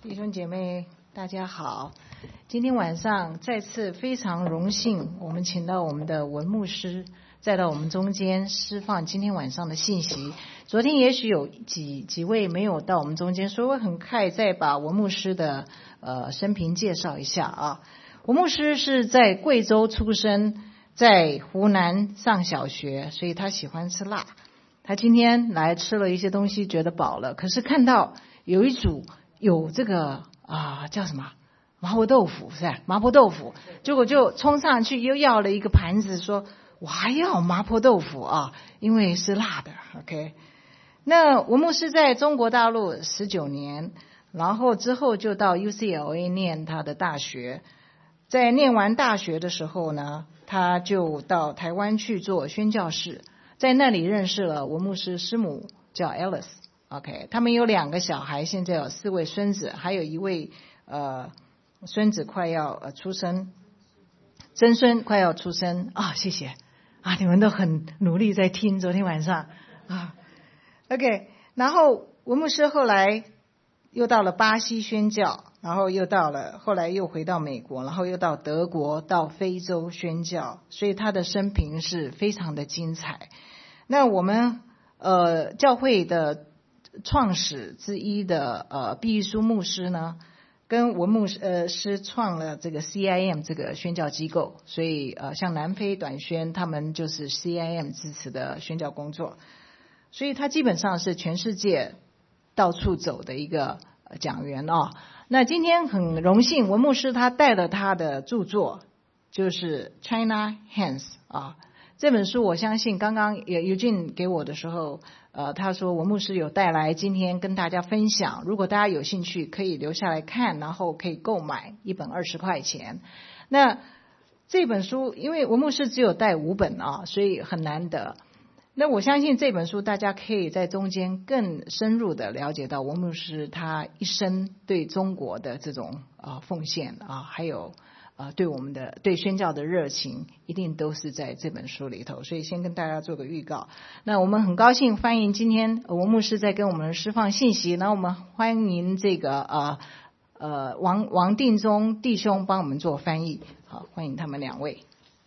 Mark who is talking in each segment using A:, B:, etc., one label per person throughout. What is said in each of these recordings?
A: 弟兄姐妹大家好，今天晚上再次非常荣幸，我们请到我们的文牧师再到我们中间释放今天晚上的信息。昨天也许有几位没有到我们中间，所以我很快再把文牧师的生平介绍一下啊。文牧师是在贵州出生，在湖南上小学，所以他喜欢吃辣。他今天来吃了一些东西，觉得饱了，可是看到有一组有这个叫什么麻婆豆腐，是吧？麻婆豆腐，结果就冲上去又要了一个盘子，说我还要麻婆豆腐啊，因为是辣的。OK， 那文牧师在中国大陆19年，然后之后就到 UCLA 念他的大学。在念完大学的时候呢，他就到台湾去做宣教士，在那里认识了文牧师师母，叫 Alice。OK， 他们有2个小孩，现在有4位孙子，还有一位孙子快要出生，曾孙快要出生啊！谢谢啊，你们都很努力在听，昨天晚上啊 ，OK。然后文牧师后来又到了巴西宣教，然后后来又回到美国，然后又到德国，到非洲宣教，所以他的生平是非常的精彩。那我们教会的创始之一的毕义书牧师呢，跟文牧师创了这个 CIM 这个宣教机构，所以像南非短宣他们就是 CIM 支持的宣教工作，所以他基本上是全世界到处走的一个讲员哦。那今天很荣幸，文牧师他带了他的著作，就是 China Hands 啊。这本书我相信刚刚Eugene给我的时候，他说文牧师有带来今天跟大家分享，如果大家有兴趣可以留下来看，然后可以购买，一本20块钱。那这本书因为文牧师只有带5本啊，所以很难得。那我相信这本书大家可以在中间更深入的了解到文牧师他一生对中国的这种奉献啊，还有对我们的对宣教的热情，一定都是在这本书里头，所以先跟大家做个预告。那我们很高兴欢迎今天文牧师在跟我们释放信息，然后我们欢迎这个王定中弟兄帮我们做翻译。好，欢迎他们2位。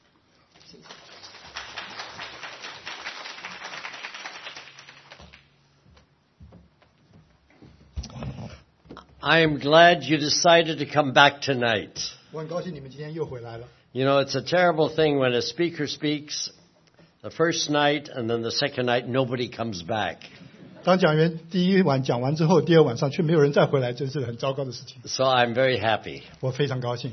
B: I am glad you decided to come back tonight.
C: 我很高兴你们今天又回来了。
B: You know, it's a terrible thing when a speaker speaks the first night and then the second night nobody comes back.
C: 当讲员第一晚讲完之后，第二晚上却没有人再回来，真是很糟糕的事情。
B: So I'm very happy.
C: 我非常高兴。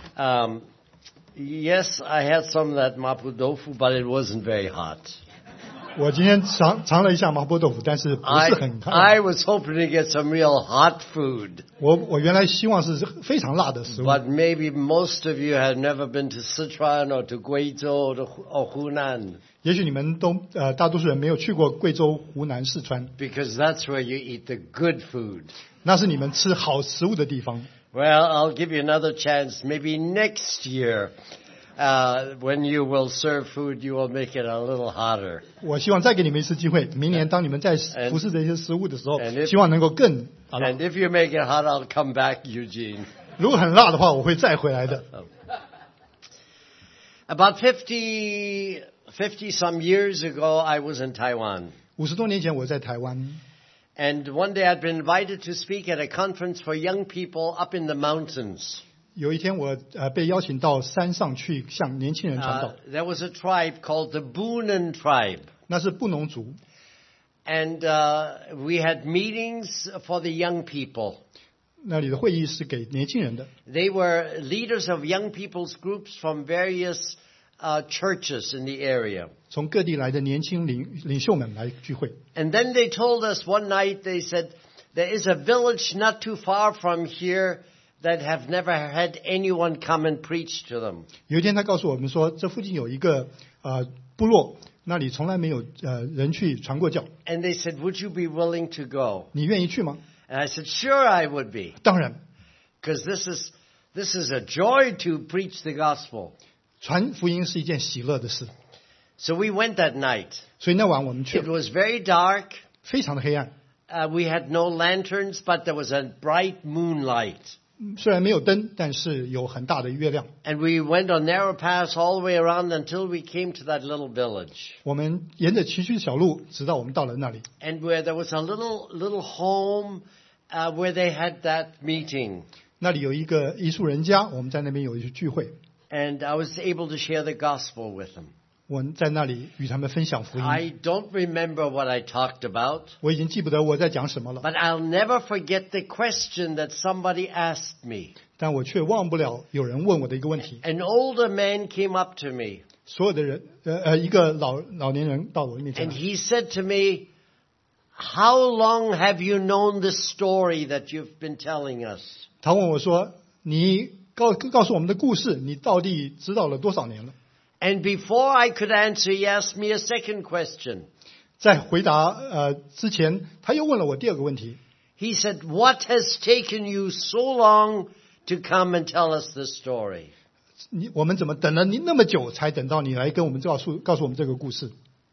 B: Yes, I had some of that mapo tofu, but it wasn't very hot.
C: 我今天尝了一下麻婆豆腐，但是不是很烫。
B: I was hoping to get some real hot food.
C: 我原来希望是非常辣的食物。
B: But maybe most of you have never been to Sichuan or to Guizhou or Hunan.
C: 也许你们都大多数人没有去过贵州、湖南、四川。
B: Because that's where you eat the good food.
C: 那是你们吃好食物的地方。
B: Well, I'll give you another chance. Maybe next year, when you will serve food, you will make it a little hotter.
C: 我希望再给你们一次机会，明年当你们在服侍这些食物的时候，希望能够更好。
B: And if you make it hot, I'll come back, Eugene.
C: 如果很辣的话，我会再回来的。
B: About 50 some years ago, I was in Taiwan.
C: 50多年前我在台湾。
B: And one day I'd been invited to speak at a conference for young people up in the mountains.
C: 有一天我被邀请到山上去向年轻人传道。
B: There was a tribe called the Bunan tribe.
C: 那是布农族。
B: And we had meetings for the young people.
C: 那里的会议是给年轻人的。
B: They were leaders of young people's groups from various churches in the area.
C: 从各地来的年轻领袖们来聚会。
B: And then they told us one night, they said, there is a village not too far from here that have never had anyone come and preach to them.
C: 有一天他告诉我们说，这附近有一个部落，那里从来没有人去传过教。
B: And they said, would you be willing to go?
C: 你愿意去吗？
B: And I said, sure I would be.
C: 当然。
B: Because this is a joy to preach the gospel.
C: 传福音是一件喜乐的事。
B: So we went that night.
C: 所以那晚我们去。
B: It was very dark.
C: 非常的黑暗。
B: we had no lanterns, but there was a bright moonlight.
C: 虽然没有灯，但是有很大的月亮。
B: And we went on narrow paths all the way around until we came to that little village.
C: 我们沿着崎岖小路，直到我们到了那里。
B: And where there was a little home where they had that meeting.
C: 那里有一个艺术人家，我们在那边有一次聚会，
B: And I was able to share the gospel with them.
C: 我们在那里与他们分享福音。
B: I don't remember what I talked about,
C: 我已经记不得我在讲什么了，
B: but I'll never forget the question that somebody asked me.
C: 但我却忘不了有人问我的一个问题。
B: An older man came up to me
C: 所有的人，一个老年人到我面前
B: and
C: 来，
B: he said to me, "How long have you known the story that you've been telling us?"
C: 他问我说：“你告诉我们的故事，你到底知道了多少年了？”
B: And before I could answer, he asked me a second question.
C: 在回答之前，他又问了我第二个问题。
B: He said, "What has taken you so long to come and tell us this story?"
C: 我们怎么等了你那么久，才等到你来跟我们告诉我们这个故事？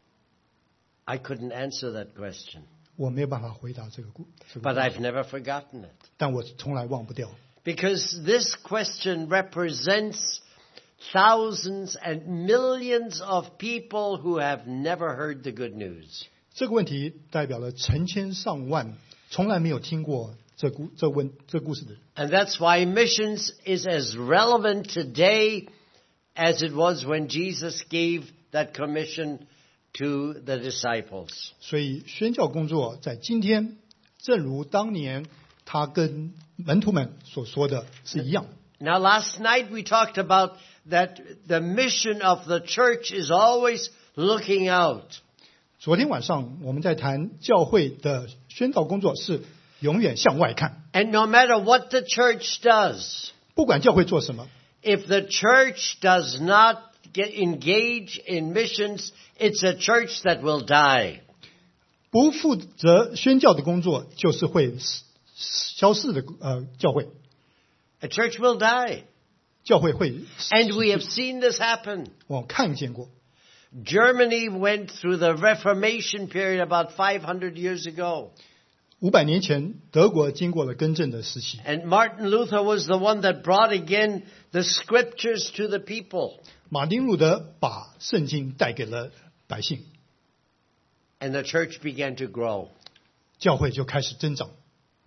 B: I couldn't answer that question,
C: 我没有办法回答这个故事，
B: but I've never forgotten it.
C: 但我从来忘不掉，
B: Because this question represents thousands and millions of people who have never heard the good news.
C: 这个问题代表了成千上万从来没有听过这故事的人。
B: And that's why missions is as relevant today as it was when Jesus gave that commission to the disciples.
C: 所以宣教工作在今天，正如当年他跟门徒们所说的是一样。
B: Now last night we talked about that the mission of the church is always looking out.
C: 昨天晚上我们在谈教会的宣教工作是永远向外看，
B: And no matter what the church does,
C: 不管教会做什么，
B: if the church does not get engaged in missions, it's a church that will die.
C: 不负责宣教的工作就是会消逝的教会，
B: A church will die.
C: 教会会
B: And we have seen this happen.
C: 我看见过。
B: Germany went through the Reformation period about 500 years ago.
C: 500年前，德国经过了更正的时期，
B: And Martin Luther was the one that brought again the scriptures to the people.
C: 马丁路德把圣经带给了百姓，
B: And the church began to grow.
C: 教会就开始增长。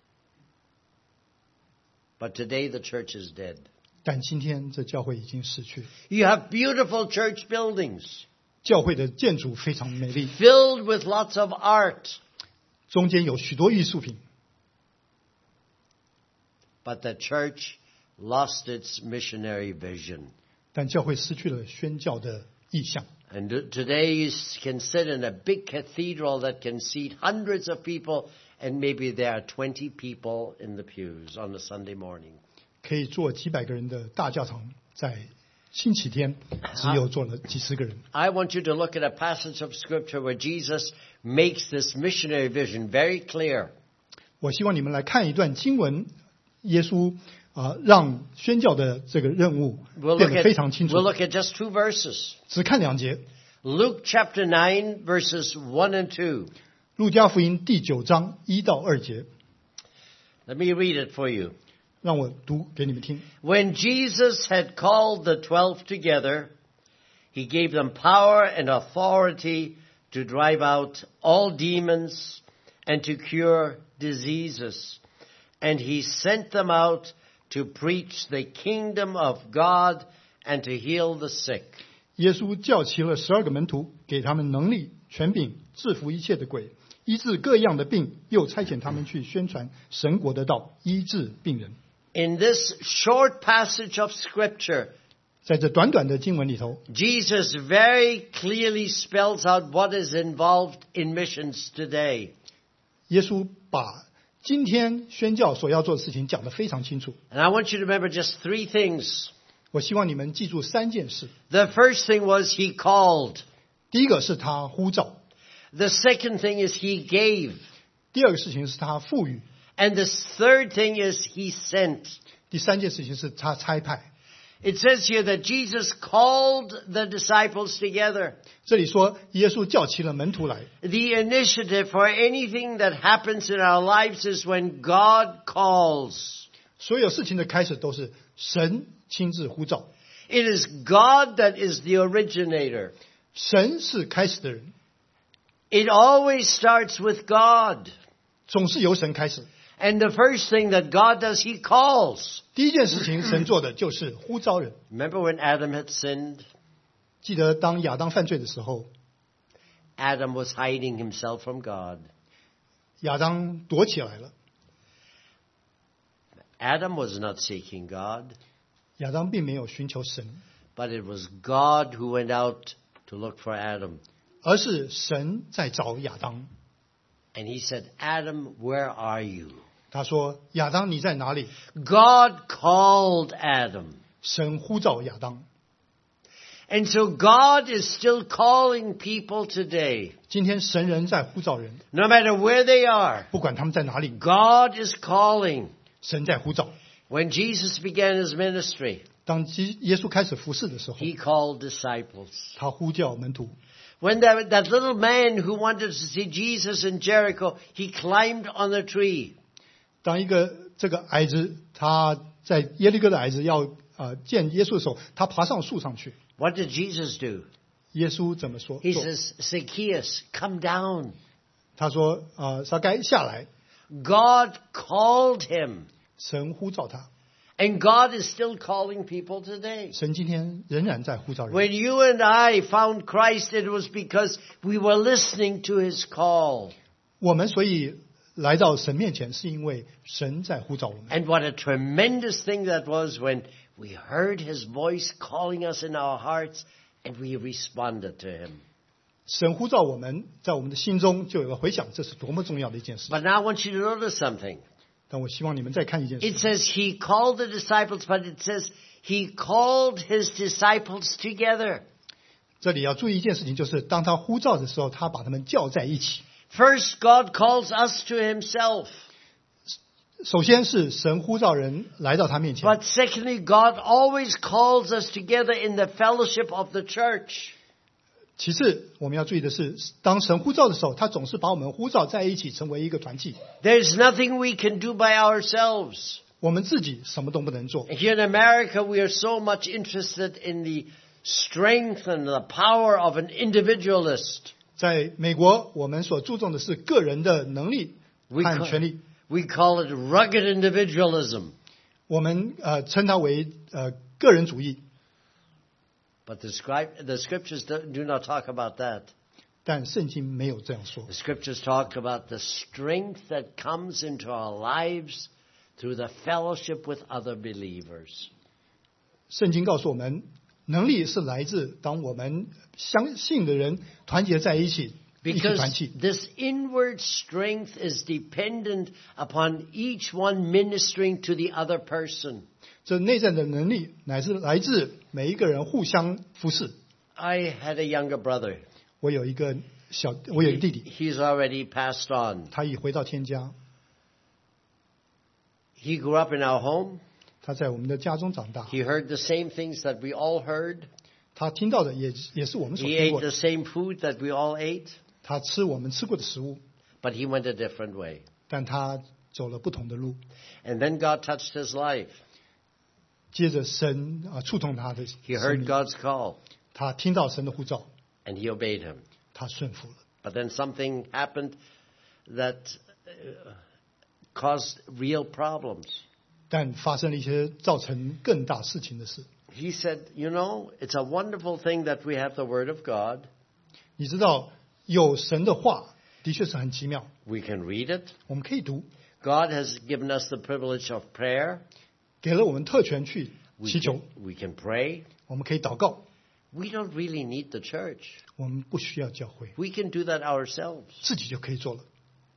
B: But today the church is dead.
C: 但今天这教会已经逝去了，
B: You have beautiful church buildings
C: 教会的建筑非常美丽，
B: filled with lots of art.
C: 中间有许多艺术品，
B: But the church lost its missionary vision.
C: 但教会失去了宣教的意向。
B: And today you can sit in a big cathedral that can seat hundreds of people, and maybe there are 20 people in the pews on a Sunday morning.
C: 可以坐几百个人的大教堂，在星期天只有坐了几十个人。
B: I want you to look at a passage of Scripture where Jesus makes this missionary vision very clear.
C: 我希望你们来看一段经文，耶稣让宣教的这个任务
B: We'll
C: 变
B: look
C: 得
B: at,
C: 非常清楚。
B: we'll look at just 2 verses.
C: 只看2节，
B: Luke chapter 9, verses 1 and 2.
C: 路加福音第9章1到2节，
B: Let me read it for you.
C: 让我读给你们听。
B: When Jesus had called the 12 together, he gave them power and authority to drive out all demons and to cure diseases. And he sent them out to preach the kingdom of God and to heal the sick.
C: 耶稣叫齐了12个门徒，给他们能力、权柄，制服一切的鬼，医治各样的病，又差遣他们去宣传神国的道，医治病人。
B: In this short passage of Scripture,
C: 在这短短的经文里头，
B: Jesus very clearly spells out what is involved in missions today.
C: 耶稣把今天宣教所要做的事情讲得非常清楚。
B: And I want you to remember just 3 things.
C: 我希望你们记住3件事。
B: The first thing was he called.
C: 第一个是他呼召，
B: The second thing is he gave.
C: 第二个事情是他赋予，
B: And the third thing is he sent.
C: 第3件事情是他差派。
B: It says here that Jesus called the disciples together.
C: 这里说耶稣叫齐了门徒来，
B: The initiative for anything that happens in our lives is when God calls.
C: 所有事情的开始都是神亲自呼召，
B: It is God that is the originator.
C: 神是开始的人，
B: It always starts with God.
C: 总是由神开始。
B: And the first thing that God does, He calls.
C: 第一件事情神做的就是呼召人。
B: Remember when Adam had sinned?
C: 记得当亚当犯罪的时候，
B: Adam was hiding himself from God.
C: 亚当躲起来了。
B: Adam was not seeking God,
C: 亚当并没有寻求神，
B: but it was God who went out to look for Adam.
C: 而是神在找亚当。
B: And He said, Adam, where are you?
C: 他说：“亚当，你在哪里
B: God called Adam.？”
C: 神呼召亚当。
B: And so God is still calling people today.
C: 今天神人在呼召人，
B: No matter where they are,
C: 不管他们在哪里，
B: God is calling.
C: 神在呼召。
B: When Jesus began His ministry,
C: 当耶稣开始服侍的时候，
B: He called disciples.
C: 他呼叫门徒。
B: When that little man who wanted to see Jesus in Jericho, he climbed on a tree.
C: 当这个矮子，他在耶利哥的矮子要见耶稣的时候，他爬上树上去。
B: What did Jesus do?
C: 耶稣怎么说？
B: He
C: 做
B: says, Zacchaeus, come down.
C: 他说：“撒该下来。
B: God called him. ”
C: 神呼召他，
B: And God is still calling people today.
C: 神今天仍然在呼召人。
B: When you and I found Christ, it was because we were listening to His call.
C: 我们所以来到神面前，是因为神在呼召我们。
B: And what a tremendous thing that was when we heard His voice calling us in our hearts and we responded to Him.
C: 神呼召我们，在我们的心中就有了回响，这是多么重要的一件事。
B: But now I want you to notice something.
C: 但我希望你们再看一件
B: It
C: 事，
B: says He called the disciples, but it says He called His disciples together.
C: 这里要注意一件事情，就是当他呼召的时候，他把他们叫在一起。
B: First, God calls us to Himself.
C: 首先是神呼召人来到他面前，
B: But secondly, God always calls us together in the fellowship of the church.
C: 其次我们要注意的是，当神呼召的时候，他总是把我们呼召在一起，成为一个团体。
B: There's nothing we can do by ourselves.
C: 我们自己什么都不能做。
B: Here in America, we are so much interested in the strength and the power of an individualist.
C: 在美国，我们所注重的是个人的能力
B: We
C: 和权利，
B: call it rugged individualism.
C: 我们称它为个人主义。
B: But the scriptures do not talk about that.
C: 但圣经没有这样说。
B: The scriptures talk about the strength that comes into our lives through the fellowship with other believers.
C: 圣经告诉我们，能力是来自当我们相信的人团结在一起，一起
B: Because
C: 团契。
B: this inward strength is dependent upon each one ministering to the other person.
C: 这内在的能力乃是来自每一个人互相服侍。
B: I had a younger brother.
C: 我有一个弟弟，
B: He's already passed on.
C: 他已回到天家，
B: He grew up in our home.
C: 他在我们的家中长大，
B: He heard the same things that we all heard.
C: 他听到的也是我们所
B: He
C: 听
B: ate
C: 过
B: the
C: 的，
B: same food that we all ate,
C: 他吃我们吃过的食物，
B: but he went a different way.
C: 但他走了不同的路。
B: And then God touched his life.
C: 接着神触动他的
B: He
C: 生
B: heard
C: 命，
B: God's call,
C: 他听到神的呼召，
B: and he obeyed him.
C: 他顺服了。
B: But then something happened that caused real problems.
C: 但发生了一些造成更大事情的事。
B: He said, you know, it's a wonderful thing that we have the Word of God.
C: 你知道，有神的话的确是很奇妙，
B: We can read it.
C: 我们可以读，
B: God has given us the privilege of prayer.
C: 给了我们特权去祈求，
B: We can pray.
C: 我们可以祷告，
B: We don't really need the church.
C: 我们不需要教会，
B: We can do that ourselves.
C: 自己就可以做了。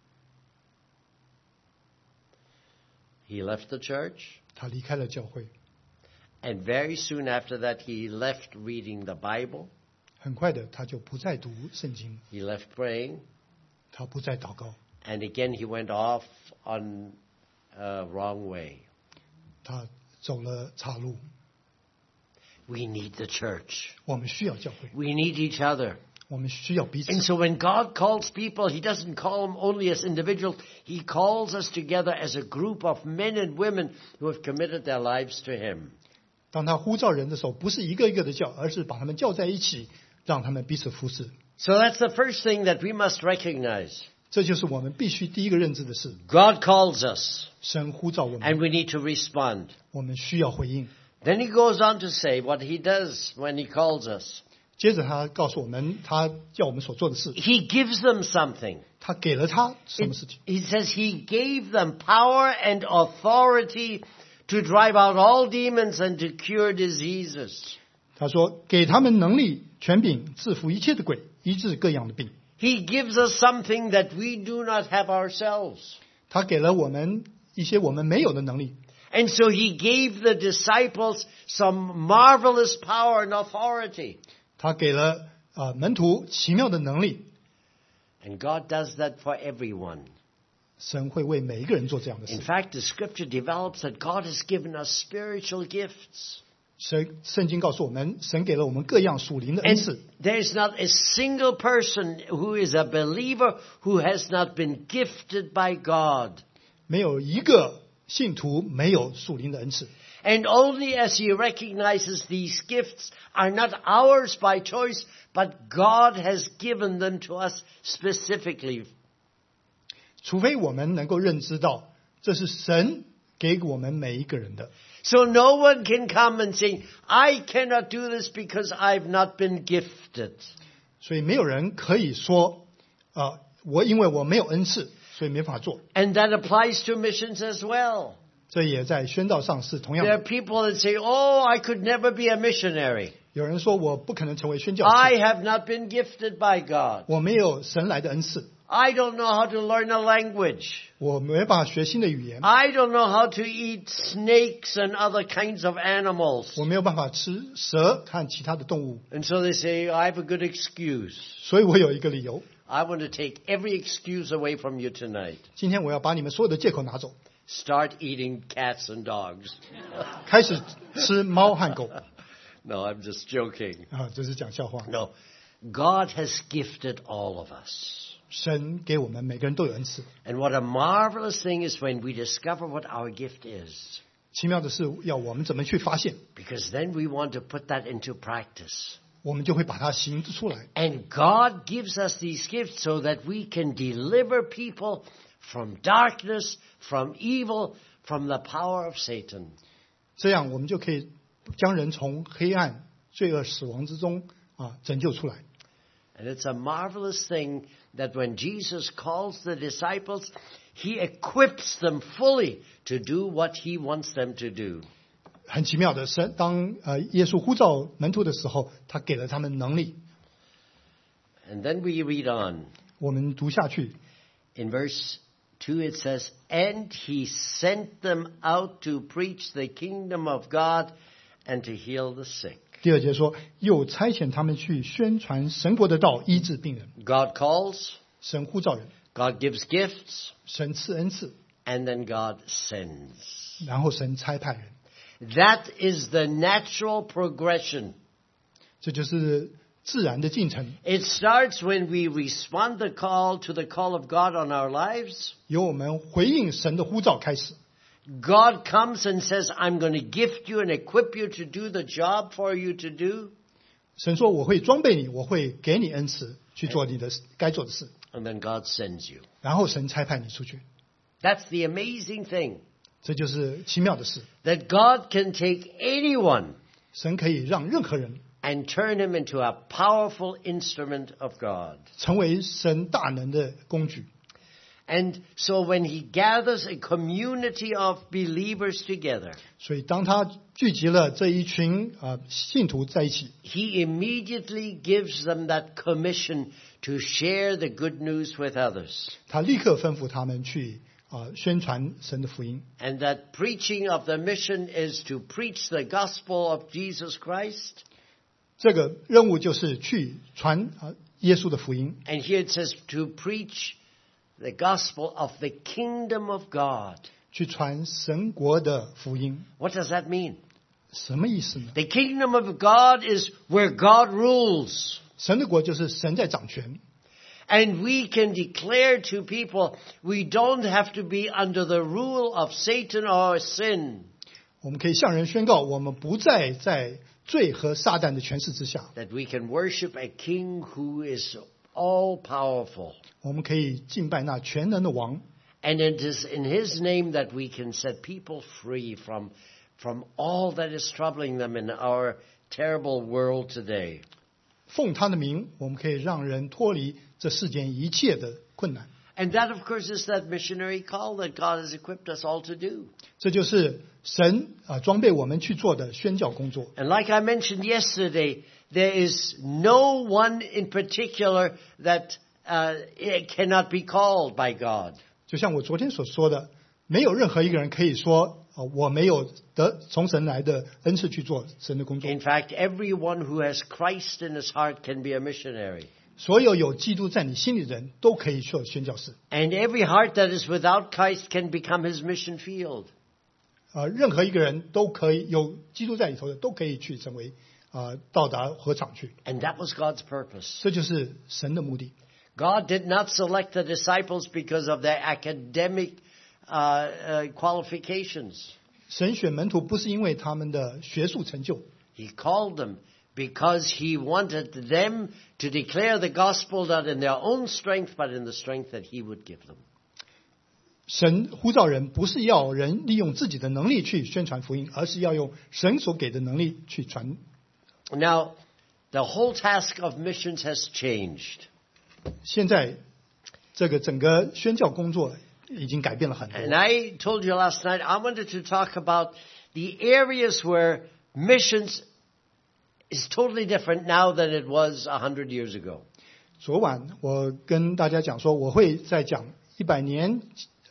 B: He left the church,
C: 他离开了教会，
B: and very soon after that, he left reading the Bible.
C: 很快的他就不再读圣经，
B: He left praying,
C: 他不再祷告，
B: and again he went off on a wrong way.
C: 他走了岔路。
B: We need the church.
C: 我们需要教会，
B: We need each other.
C: 我们需要彼此。
B: And so when God calls people, He doesn't call them only as individuals. He calls us together as a group of men and women who have committed their lives to Him.
C: 当他呼召人的时候，不是一个一个的叫，而是把他们叫在一起，让他们彼此服侍。
B: So that's the first thing that we must recognize.
C: 这就是我们必须第一个认知的事。
B: God calls us,
C: 神呼召我们，
B: and we need to respond.
C: 我们需要回应。
B: Then He goes on to say what He does when He calls us.
C: 接着他告诉我们，他叫我们所做的事，
B: He gives them something.
C: 他给了他什么事情？
B: He says He gave them power and authority to drive out all demons and to cure diseases.
C: 他说，给他们能力、权柄，制服一切的鬼，医治各样的病。
B: He gives us something that we do not have ourselves.
C: 他给了我们一些我们没有的能力，
B: And so He gave the disciples some marvelous power and authority.
C: 他给了门徒奇妙的能力。
B: And God does that for everyone.
C: 神会为每一个人做这样的
B: In
C: 事。
B: fact, the scripture develops that God has given us spiritual gifts.
C: 圣经告诉我们，神给了我们各样属灵的恩
B: And
C: 赐。
B: there's not a single person who is a believer who has not been gifted by God.
C: 没有一个信徒没有属灵的恩赐。
B: And only as He recognizes these gifts are not ours by choice, but God has given them to us specifically.
C: 除非我们能够认知到，这是神给我们每一个人的。
B: So no one can come and say, I cannot do this because I've not been gifted.
C: 所以没有人可以说，因为我没有恩赐，所以没法做。
B: And that applies to missions as well.
C: 这也在宣道上是同样
B: There
C: 的
B: are。people that say, oh, I could never be a missionary.
C: 有人说我不可能成为宣教
B: I
C: 士，
B: have not been gifted by God.
C: 我没有神来的恩赐，
B: I don't know how to learn a language.
C: 我没办法学新的语言，
B: I don't know how to eat snakes and other kinds of animals.
C: 我没有办法吃蛇和其他的动物，
B: And so they say, I have a good excuse.
C: 所以我有一个理由，
B: I want to take every excuse away from you tonight.
C: 今天我要把你们所有的借口拿走，
B: Start eating cats and dogs.
C: 开始吃猫和狗
B: No, I'm just joking.
C: 这是讲笑话。
B: No, God has gifted all of us.
C: 神给我们每个人都有恩赐，
B: And what a marvelous thing is when we discover what our gift is.
C: 奇妙的是要我们怎么去发现，
B: Because then we want to put that into practice.
C: 我们就会把它行出来。
B: And God gives us these gifts so that we can deliver people from darkness, from evil, from the power of Satan.
C: 这样我们就可以将人从黑暗、罪恶、死亡之中拯救出来。
B: And it's a marvelous thing that when Jesus calls the disciples, He equips them fully to do what He wants them to do.
C: 很奇妙的是，当耶稣呼召门徒的时候，他给了他们能力。
B: And then we read on.
C: 我们读下去，
B: In verse 2 it says, And He sent them out to preach the kingdom of God and to heal the sick.
C: 第二节说，又差遣他们去宣传神国的道，医治病人。
B: God calls,
C: 神呼召人，
B: God gives gifts,
C: 神赐恩赐，
B: and then God sends.
C: 然后神差派人，
B: That is the natural progression.
C: 这就是自然的进程。
B: It starts when we respond to the call of God on our lives.
C: 由我们回应神的呼召开始，
B: God comes and says, I'm going to gift you and equip you to do the job for you to do.
C: 神说我会装备你，我会给你恩赐去做你的该做的事，
B: And then God sends you.
C: 然后神差派你出去。
B: That's the amazing thing.
C: 这就是奇妙的事。
B: That God can take anyone
C: 神可以让任何人
B: and turn him into a powerful instrument of God.
C: 成为神大能的工具。
B: And so when he gathers a community of believers together,
C: 所以当他聚集了这一群信徒在一起，
B: he immediately gives them that commission to share the good news with others.
C: 他立刻吩咐他们去宣传神的福音。
B: And that preaching of the mission is to preach the gospel of Jesus Christ.
C: 这个任务就是去传耶稣的福音。
B: And here it says to preach the gospel of the kingdom of God.
C: 去传神国的福音。
B: What does that mean?
C: 什么意思呢？
B: The kingdom of God is where God rules.
C: 神的国就是神在掌权，
B: And we can declare to people we don't have to be under the rule of Satan or sin.
C: 我们可以向人宣告，我们不再在罪和撒旦的权势之下，
B: That we can worship a king who is all powerful.
C: 我们可以敬拜那全能的王。
B: And it is in his name that we can set people free from all that is troubling them in our terrible world today.
C: 奉他的名，我们可以让人脱离这世间一切的困难。
B: And that, of course, is that missionary call that God has equipped us all to do.
C: 这就是神装备我们去做的宣教工作。
B: And like I mentioned yesterday, there is no one in particular that cannot be called by God.
C: 就像我昨天所说的，没有任何一个人可以说我没有得从神来的恩赐去做神的工作。
B: In fact, everyone who has Christ in his heart can be a missionary.
C: 所有有基督在你心里的人都可以做宣教士。
B: And every heart that is without Christ can become his mission field.
C: 任何一个人都可以有基督在里头的，都可以去成为到达禾场去。
B: And that was God's purpose.
C: 这就是神的目的。
B: God did not select the disciples because of their academic qualifications.
C: 神选门徒不是因为他们的学术成就，
B: He called them because he wanted them to declare the gospel not in their own strength, but in the strength that he would give them.
C: 神呼召人不是要人利用自己的能力去宣传福音，而是要用神所给的能力去传。
B: Now, the whole task of missions has changed.
C: 现在这个整个宣教工作已经改变了很多。
B: And I told you last night, I wanted to talk about the areas where missions is totally different now than it was 100 years ago.
C: 昨晚我跟大家讲说，我会在讲100年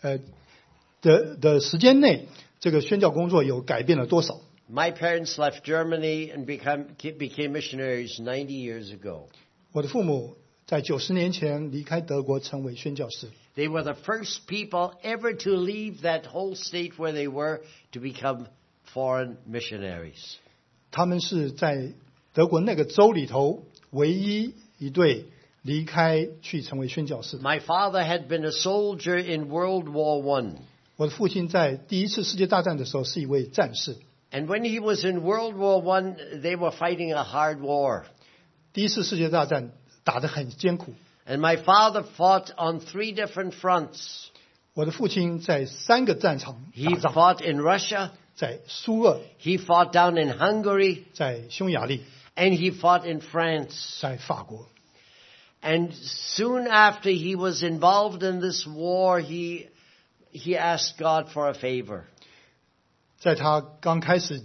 C: 的时间内，这个宣教工作有改变了多少。
B: My parents left Germany and became missionaries 90 years ago.
C: 我的父母在90年前离开德国，成为宣教士。
B: They were the first people ever to leave that whole state where they were to become foreign missionaries.
C: 他们是在德国那个州里头唯一一对离开去成为宣教士。
B: My father had been a soldier in World War I.
C: 我的父亲在第一次世界大战的时候是一位战士。
B: And when he was in World War I, they were fighting a hard war.
C: 第一次世界大战打得很艰苦。
B: And my father fought on 3 different fronts.
C: 我的父亲在3个战场
B: He
C: 打仗，
B: fought in Russia,
C: 在苏俄，
B: he fought down in Hungary,
C: 在匈牙利，
B: and he fought in France.
C: 在法国。
B: And soon after he was involved in this war, he asked God for a favor.
C: 在他刚开始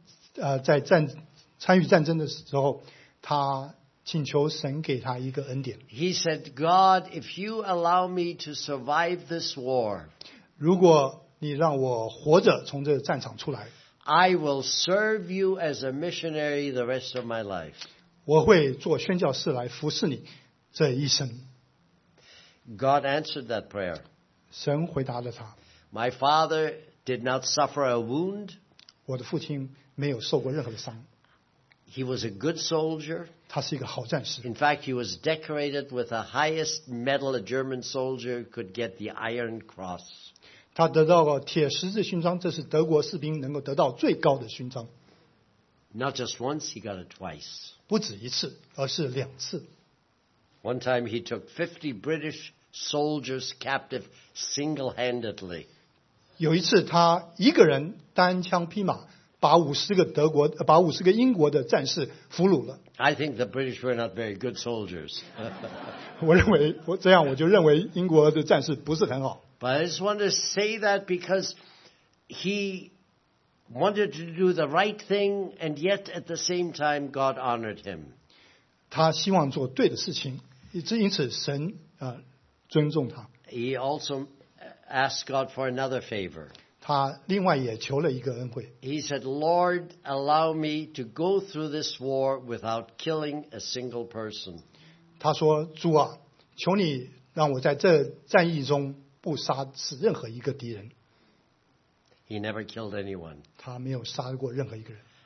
C: 参与战争的时候，他请求神给他一个恩典。
B: He said, God, if you allow me to survive this war,
C: 如果你让我活着从这个战场出来，
B: I will serve you as a missionary the rest of my life.
C: 我会做宣教士来服侍你这一生。
B: God answered that prayer.
C: 神回答了他。
B: My father did not suffer a wound.
C: 我的父亲没有受过任何的伤，
B: He was a good soldier.
C: 他是一个好战士。
B: In fact, he was decorated with the highest medal a German soldier could get, the Iron Cross.
C: 他得到了铁十字勋章，这是德国士兵能够得到最高的勋章，
B: Not just once, he got it twice.
C: 不止一次，而是2次。
B: One time he took 50 British soldiers captive single-handedly.
C: 有一次，他一个人单枪匹马把50个英国的战士俘虏了。
B: I think the British were not very good soldiers.
C: 我就认为英国的战士不是很好。
B: But I just want to say that because he wanted to do the right thing, and yet at the same time God honored him.
C: 他希望做对的事情，因此神尊重他。
B: He also asked God for another favor.
C: 他另外也求了一个恩惠。
B: He said, Lord, allow me to go through this war without killing a single person.
C: 他说：“主啊，求你让我在这战役中不杀死任何一个敌人。”
B: He never killed anyone.
C: 他没有杀过任何一个人。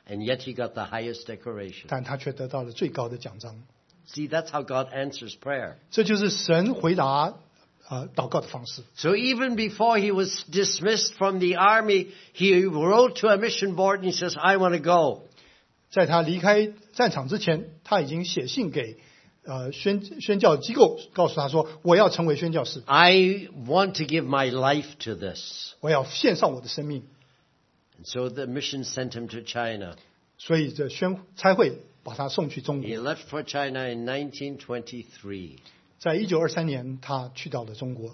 B: And yet he got the highest decoration.
C: 但他却得到了最高的奖章。
B: See, that's how God answers prayer.
C: 这就是神回答祷告的方式。
B: So even before he was dismissed from the army, he wrote to a mission board and he says, I want to go.
C: 在他离开战场之前，他已经写信给宣教机构，告诉他说：“我要成为宣教士，
B: I want to give my life to this.
C: 我要献上我的生命。
B: And so the mission sent him to China. ”
C: 所以这差会把他送去中
B: He
C: 国。
B: left for China in 1923.
C: 在1923年，他去到了中国。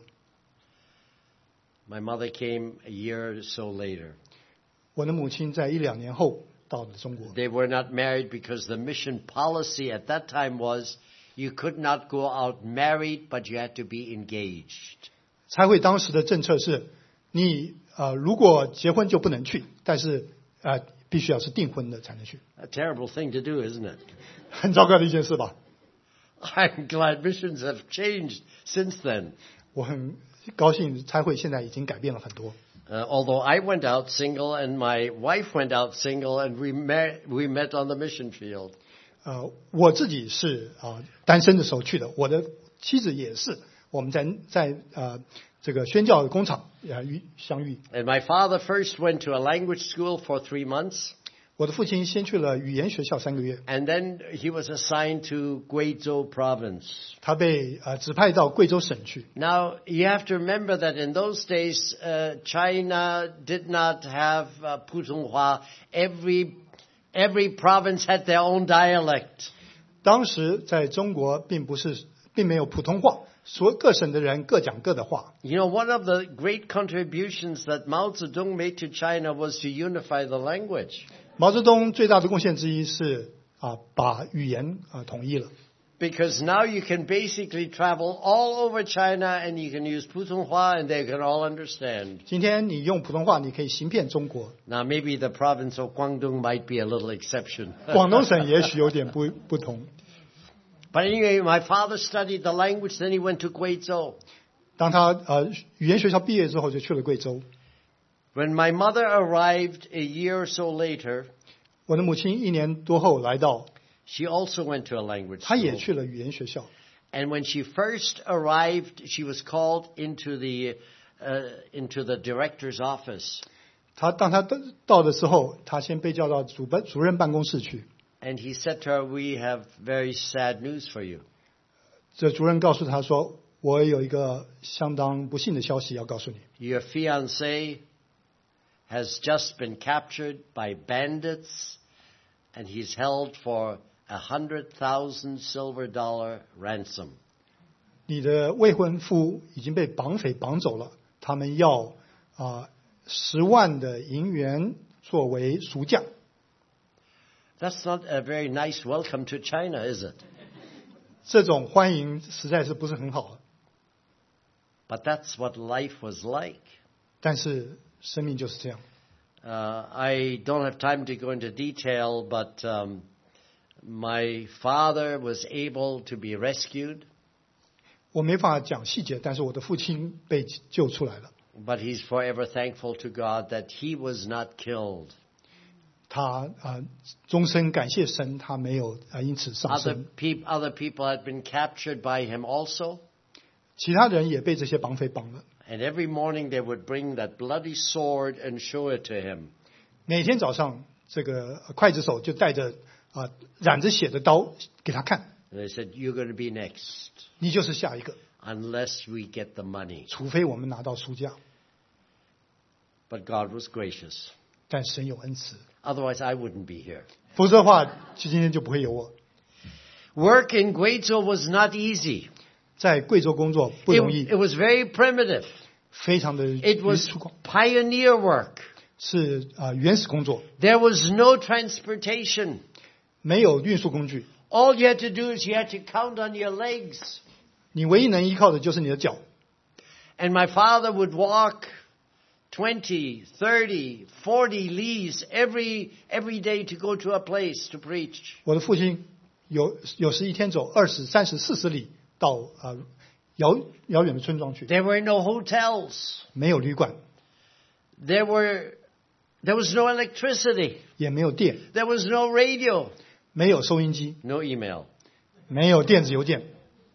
B: My mother came a year or so later.
C: 我的母亲在1-2年后到了中国。
B: They were not married because the mission policy at that time was you could not go out married, but you had to be engaged.
C: 差会当时的政策是，你如果结婚就不能去，但是必须要是订婚的才能去。
B: A terrible thing to do, isn't it?
C: 很糟糕的一件事吧？
B: I'm glad missions have changed since then.
C: 我很高兴差会现在已经改变了很多。
B: Although I went out single and my wife went out single and we met on the mission field.
C: 我自己是单身的时候去的，我的妻子也是，我们在这个宣教工厂相遇。
B: And my father first went to a language school for 3 months.
C: 我的父亲先去了语言学校3个月，
B: And then he was assigned to Guizhou province.
C: 他被指派到贵州省去。
B: Now, you have to remember that in those days, China did not have Putonghua. Every province had their own dialect.
C: 当时在中国并没有普通话，各省的人各讲各的话。
B: You know, one of the great contributions that Mao Zedong made to China was to unify the language.
C: 毛泽东最大的贡献之一是把语言统一了。
B: Because now you can basically travel all over China and you can use Putonghua and they can all understand.
C: 今天你用普通话，你可以行遍中国。
B: Now maybe the province of Guangdong might be a little exception.
C: 广东省也许有点不同。
B: But anyway, my father studied the language, then he went to Guizhou.
C: 当他语言学校毕业之后，就去了贵州。
B: When my mother arrived a year or so later,
C: 我的母亲1年多后来到，
B: she also went to a language
C: 她也
B: school.
C: 去了语言学校。
B: And when she first arrived, she was called into the director's office.
C: 当她到的时候，她先被叫到主任办公室去。
B: And he said to her, we have very sad news for you.
C: 这主任告诉她说：“我有一个相当不幸的消息要告诉你。
B: Your fiancé has just been captured by bandits, and he's held for $100,000 silver ransom.
C: 你的未婚夫已经被绑匪绑走了，他们要10万的银元作为赎价。”
B: That's not a very nice welcome to China, is it?
C: 这种欢迎实在是不是很好，
B: But that's what life was like.
C: 但是生命就是这样。
B: I don't have time to go into detail, but my father was able to be rescued,
C: 我没法讲细节，但是我的父亲被救出来了。
B: but he's forever thankful to God that he was not killed.
C: 他终身感谢神，他没有因此丧
B: Other
C: 生。
B: other people had been captured by him also,
C: 其他人也被这些绑匪绑了。
B: and every morning they would bring that bloody sword and show it to him.
C: 每天早上，这个刽子手就带着染着血的刀给他看，
B: And they said, you're going to be next,
C: 你就是下一个，
B: unless we get the money.
C: 除非我们拿到赎价。
B: But God was gracious.
C: 但神有恩慈，
B: Otherwise, I wouldn't be here.
C: 否则的话，今天就不会有我。
B: Work in Guizhou was not easy.
C: 在贵州工作不容易
B: It，was very primitive.
C: 非常的
B: It was pioneer work.
C: 是原始工作，
B: There was no transportation.
C: 没有运输工具，
B: All you had to do is you had to count on your legs.
C: 你唯一能依靠的就是你的脚。
B: And my father would walk 20, 30, 40 leagues every day to go to a place to preach.
C: 我的父亲有时一天走20、30、40里到遥远的村庄去，
B: There were no hotels.
C: 没有旅馆，
B: There were There was no electricity.
C: 也没有电，
B: There was no radio.
C: 没有收音机，
B: No email.
C: 没有电子邮件。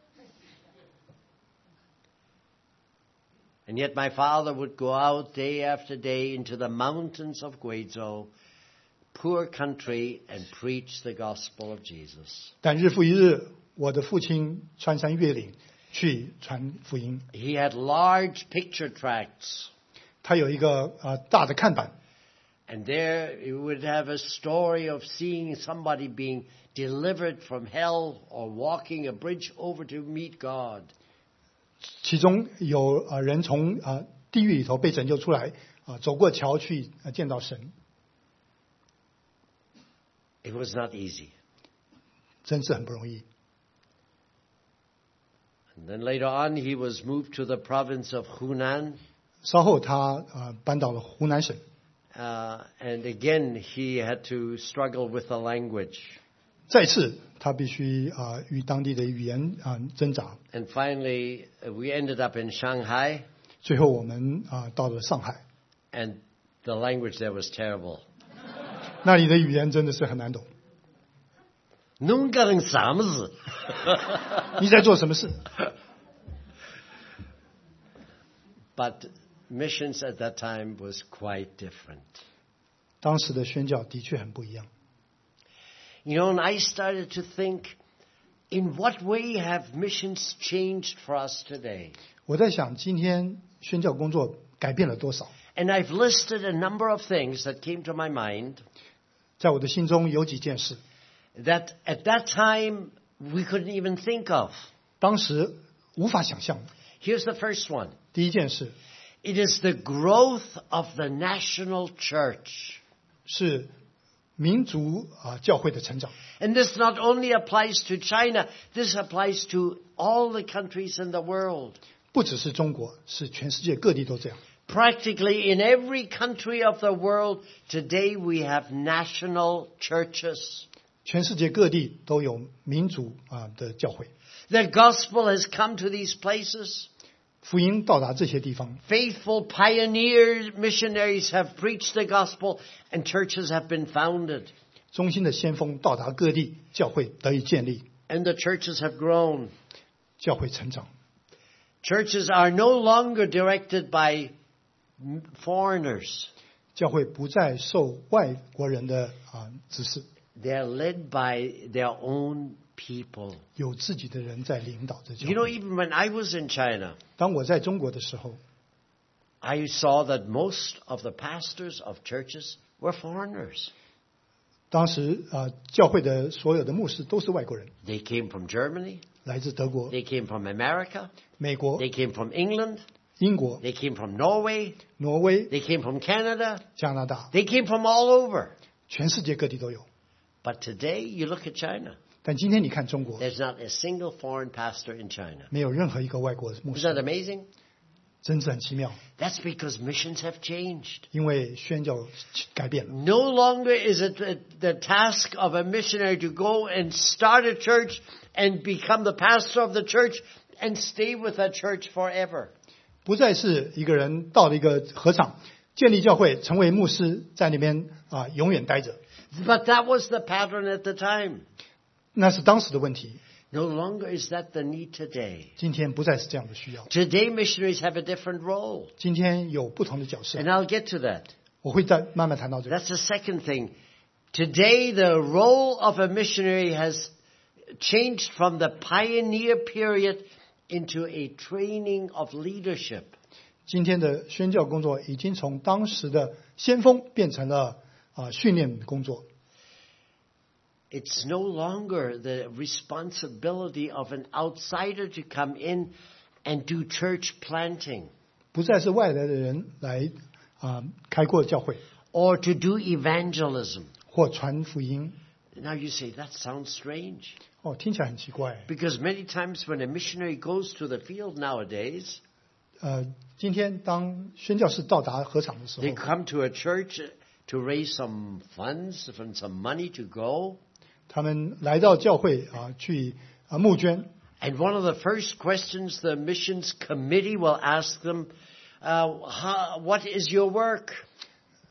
B: And yet my father would go out day after day into the mountains of Guizhou, poor country, and preach the gospel of Jesus.
C: 但日复一日，我的父亲穿山越岭去传福音。
B: He had large picture tracts,
C: 他有一个大的看板，
B: and there he would have a story of seeing somebody being delivered from hell or walking a bridge over to meet God.
C: 其中有人从地狱里头被拯救出来，走过桥去见到神，
B: It was not easy.
C: 真是很不容易。
B: And then later on he was moved to the province of Hunan.
C: 稍后他搬到了湖南省，
B: And again, he had to struggle with the language.
C: 再次他必须与当地的语言挣扎。
B: And finally, we ended up in Shanghai,
C: 最后我们到了上海，
B: and the language there was terrible.
C: 那里的语言真的是很难懂。
B: Nun gang samzi.
C: 你在做什么事？
B: But missions at that time was quite different.
C: 当时的宣教的确很不一样。
B: You know, and I started to think, in what way have missions changed for us today?
C: 我在想，今天宣教工作改变了多少？
B: And I've listed a number of things that came to my mind
C: 在我的心中有几件事，
B: that at that time we couldn't even think of.
C: 当时无法想象的。
B: Here's the first one.
C: 第一件事
B: It is the growth of the national church.
C: 是民族教会的成长，
B: And this not only applies to China, this applies to all the countries in the world.
C: 不只是中国，是全世界各地都这样。
B: Practically in every country of the world, today we have national churches.
C: 全世界各地都有民族的教会，
B: The gospel has come to these places.
C: 福音到达这些地方，
B: Faithful pioneer missionaries have preached the gospel and churches have been founded.
C: 忠心的先锋到达各地，教会得以建立，
B: And the churches have grown.
C: 教会成长。
B: Churches are no longer directed by foreigners.
C: 教会不再受外国人的指示，
B: They're led by their own people.
C: 有自己的人在领导着教
B: You know,
C: 会。
B: even when I was in China,
C: 当我在中国的时候，
B: I saw that most of the pastors of churches were foreigners.
C: 当时教会的所有的牧师都是外国人，
B: They came from Germany.
C: 来自德国、
B: They came from America.
C: 美国、
B: They came from England.
C: 英国、
B: They came from Norway.
C: 挪威、
B: They came from Canada.
C: 加拿大，
B: They came from all over.
C: 全世界各地都有。
B: But today, you look at China.
C: 但今天你看中国，
B: There's not a single foreign pastor in China.
C: 没有任何一个外国牧
B: Isn't
C: 师，
B: that amazing?
C: 真是很奇妙。
B: That's because missions have changed.
C: 因为宣教改变了，
B: No longer is it the task of a missionary to go and start a church and become the pastor of the church and stay with that church forever.
C: 不再是一个人到了一个禾场建立教会，成为牧师，在那边永远待着。
B: But that was the pattern at the time.
C: 那是当时的问题，
B: No longer is that the need today.
C: 今天不再是这样的需要。
B: Today, missionaries have a different role.
C: 今天有不同的角色
B: And，I'll get to that.
C: 我会再慢慢谈到这个。
B: That's the second thing. Today, the role of a missionary has changed from the pioneer period into a training of leadership.
C: 今天的宣教工作已经从当时的先锋变成了训练工作。
B: It's no longer the responsibility of an outsider to come in and do church planting
C: 不再是外来的人来开阔教会
B: or to do evangelism.
C: 或传福音。
B: Now you say, that sounds strange.
C: 听起来很奇怪。
B: Because many times when a missionary goes to the field nowadays,
C: 今天当宣教士到达禾场的时候
B: they，come to a church to raise some funds and some money to go.
C: 他们来到教会去募捐。
B: And one of the first questions the missions committee will ask them, what is your work?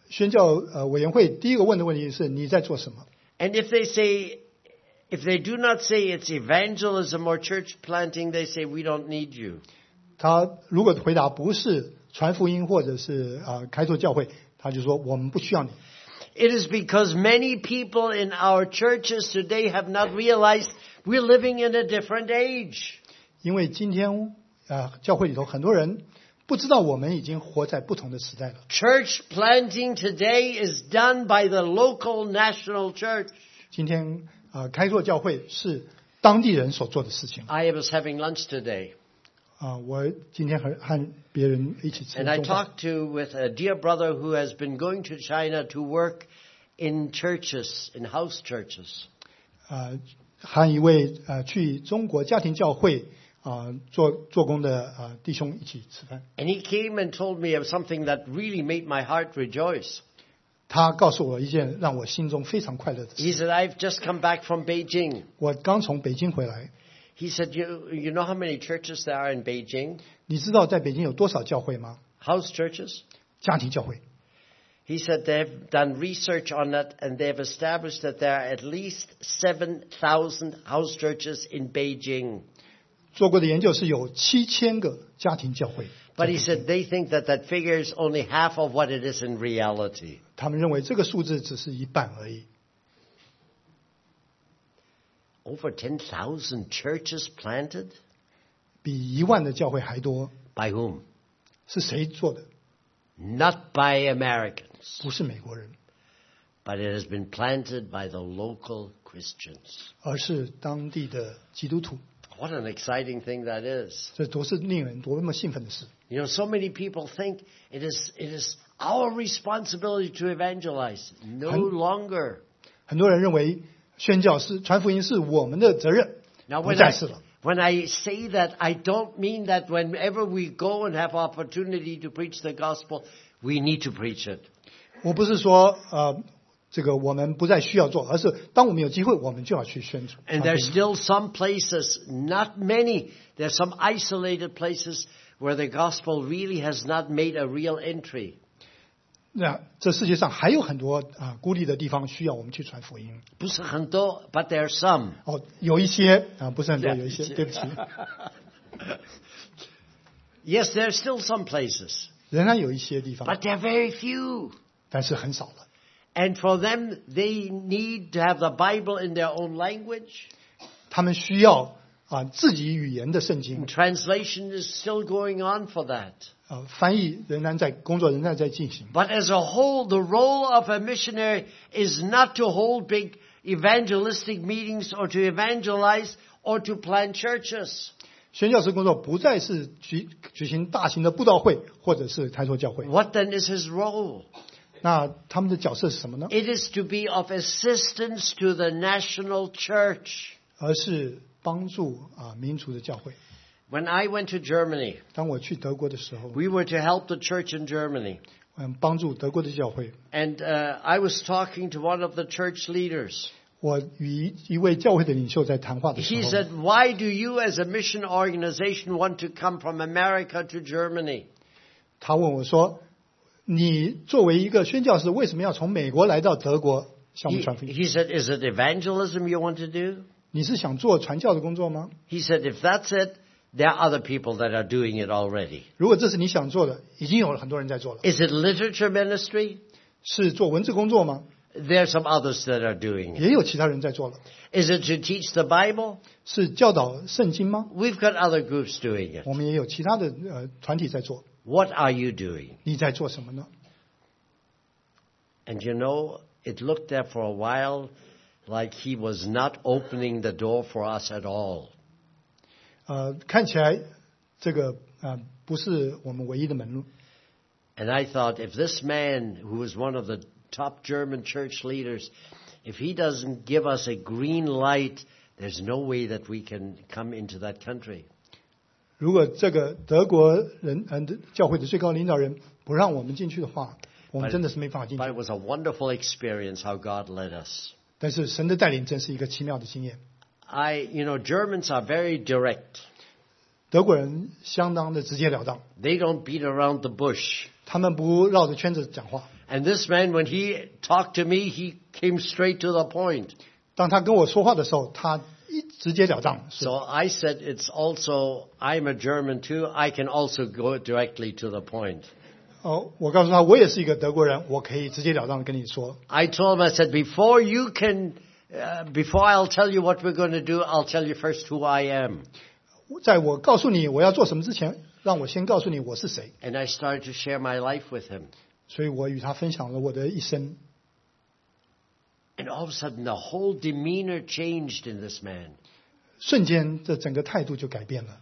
C: 宣教委员会第一个问的问题是你在做什么？
B: And if they do not say it's evangelism or church planting, they say we don't need you.
C: 他如果回答不是传福音或者是开拓教会，他就说我们不需要你。
B: It is because many people in our churches today have not realized we're living in a different age.
C: 因为今天教会里头很多人不知道我们已经活在不同的时代了。
B: Church planting today is done by the local national church.
C: 今天开拓教会是当地人所做的事情。
B: I was having lunch today,
C: 我今天和别人一起吃
B: and I
C: 中饭。
B: talked with a dear brother who has been going to China to work in churches, in house churches.
C: 和一位去中国家庭教会做工的弟兄一起吃饭。
B: And he came and told me of something that really made my heart rejoice.
C: 他告诉我一件让我心中非常快乐的
B: He
C: 事。
B: said, I've just come back from Beijing.
C: 我刚从北京回来，
B: He said, you know how many churches there are in Beijing?
C: 你知道在北京有多少教会吗？
B: House churches?
C: 家庭教会。
B: He said they've done research on it and they've established that there are at least 7,000 house churches in Beijing.
C: 做过的研究是有7000个家庭教会。
B: But he said they think that figure is only half of what it is in reality.
C: 他们认为这个数字只是一半而已。
B: Over 10,000 churches planted?
C: 比1万的教会还多。
B: By whom?
C: 是谁做的？
B: Not by Americans,
C: 不是美国人，
B: but it has been planted by the local Christians.
C: 而是当地的基督徒。
B: What an exciting thing that is.
C: 这都是令人多么兴奋的事。
B: You know, so many people think it is our responsibility to evangelize. No longer.
C: 很多人认为宣教是传福音是我们的责任，
B: Now,
C: 不再是了。
B: when I say that, I don't mean that whenever we go and have opportunity to preach the gospel, we need to preach it.
C: 我不是说这个我们不再需要做，而是当我们有机会，我们就要去宣传。
B: And there's still some places, not many, there's some isolated places where the gospel really has not made a real entry.
C: 那这世界上还有很多孤立的地方需要我们去传福音。
B: 不是很多, but there are some.
C: 有一些不是很多，有一些，对不起。
B: Yes, there are still some places,
C: 仍然有一些地方，
B: but they're very few.
C: 但是很少了。
B: And for them, they need to have the Bible in their own language.
C: 他们需要自己语言的圣经
B: And。translation is still going on for that.
C: 翻译工作仍然在进行。
B: But as a whole, the role of a missionary is not to hold big evangelistic meetings or to evangelize or to plant churches.
C: 宣教士工作不再是举行大型的布道会或者是开拓教会。
B: What then is his role?
C: 那他们的角色是什么呢？
B: It is to be of assistance to the national church.
C: 而是帮助民族的教会。
B: When I went to Germany,
C: 当我去德国的时候，
B: we were to help the church in Germany.
C: 帮助德国的教会。
B: And I was talking to one of the church leaders.
C: 我与一位教会的领袖在谈话的时
B: He
C: 候，
B: said, why do you as a mission organization want to come from America to Germany?
C: 他问我说：“你作为一个宣教士，为什么要从美国来到德国向我们传福音？
B: He said, is it evangelism you want to do?
C: 你是想做传教的工作吗？
B: He said, if that's it, there are other people that are doing it already.
C: 如果这是你想做的，已经有很多人在做了。
B: Is it literature ministry?
C: 是做文字工作吗？
B: There are some others that are doing it.
C: 也有其他人在做了。
B: Is it to teach the Bible?
C: 是教导圣经吗？
B: We've got other groups doing it.
C: 我们也有其他的团体在做。
B: What are you doing?
C: 你在做什么呢？
B: And you know, it looked there for a while like he was not opening the door for us at all.
C: 看起来这个不是我们唯一的门路。
B: And I thought, if this man, who is one of the top German church leaders, if he doesn't give us a green light, there's no way that we can come into that country.
C: 如果这个德国人教会的最高领导人不让我们进去的话，我们真的是没办法进
B: But
C: 去。
B: it was a wonderful experience how God led us.
C: 但是神的带领真是一个奇妙的经验。
B: Germans are very direct.
C: 德国人相当的直截了当，
B: They don't beat around the bush.
C: 他们不绕着圈子讲话。
B: And this man, when he talked to me, he came straight to the point.
C: 当他跟我说话的时候，他直截了当。
B: So I said, it's also, I'm a German too. I can also go directly to the point.
C: 我告诉他，我也是一个德国人，我可以直截了当的跟你说。
B: I told him, I said, before I'll tell you what we're going to do, I'll tell you first who I am.
C: 在我告诉你我要做什么之前，让我先告诉你我是谁。
B: And I started to share my life with him.
C: 所以我与他分享了我的一生。
B: And all of a sudden, the whole demeanor changed in this man.
C: 瞬间，这整个态度就改变了。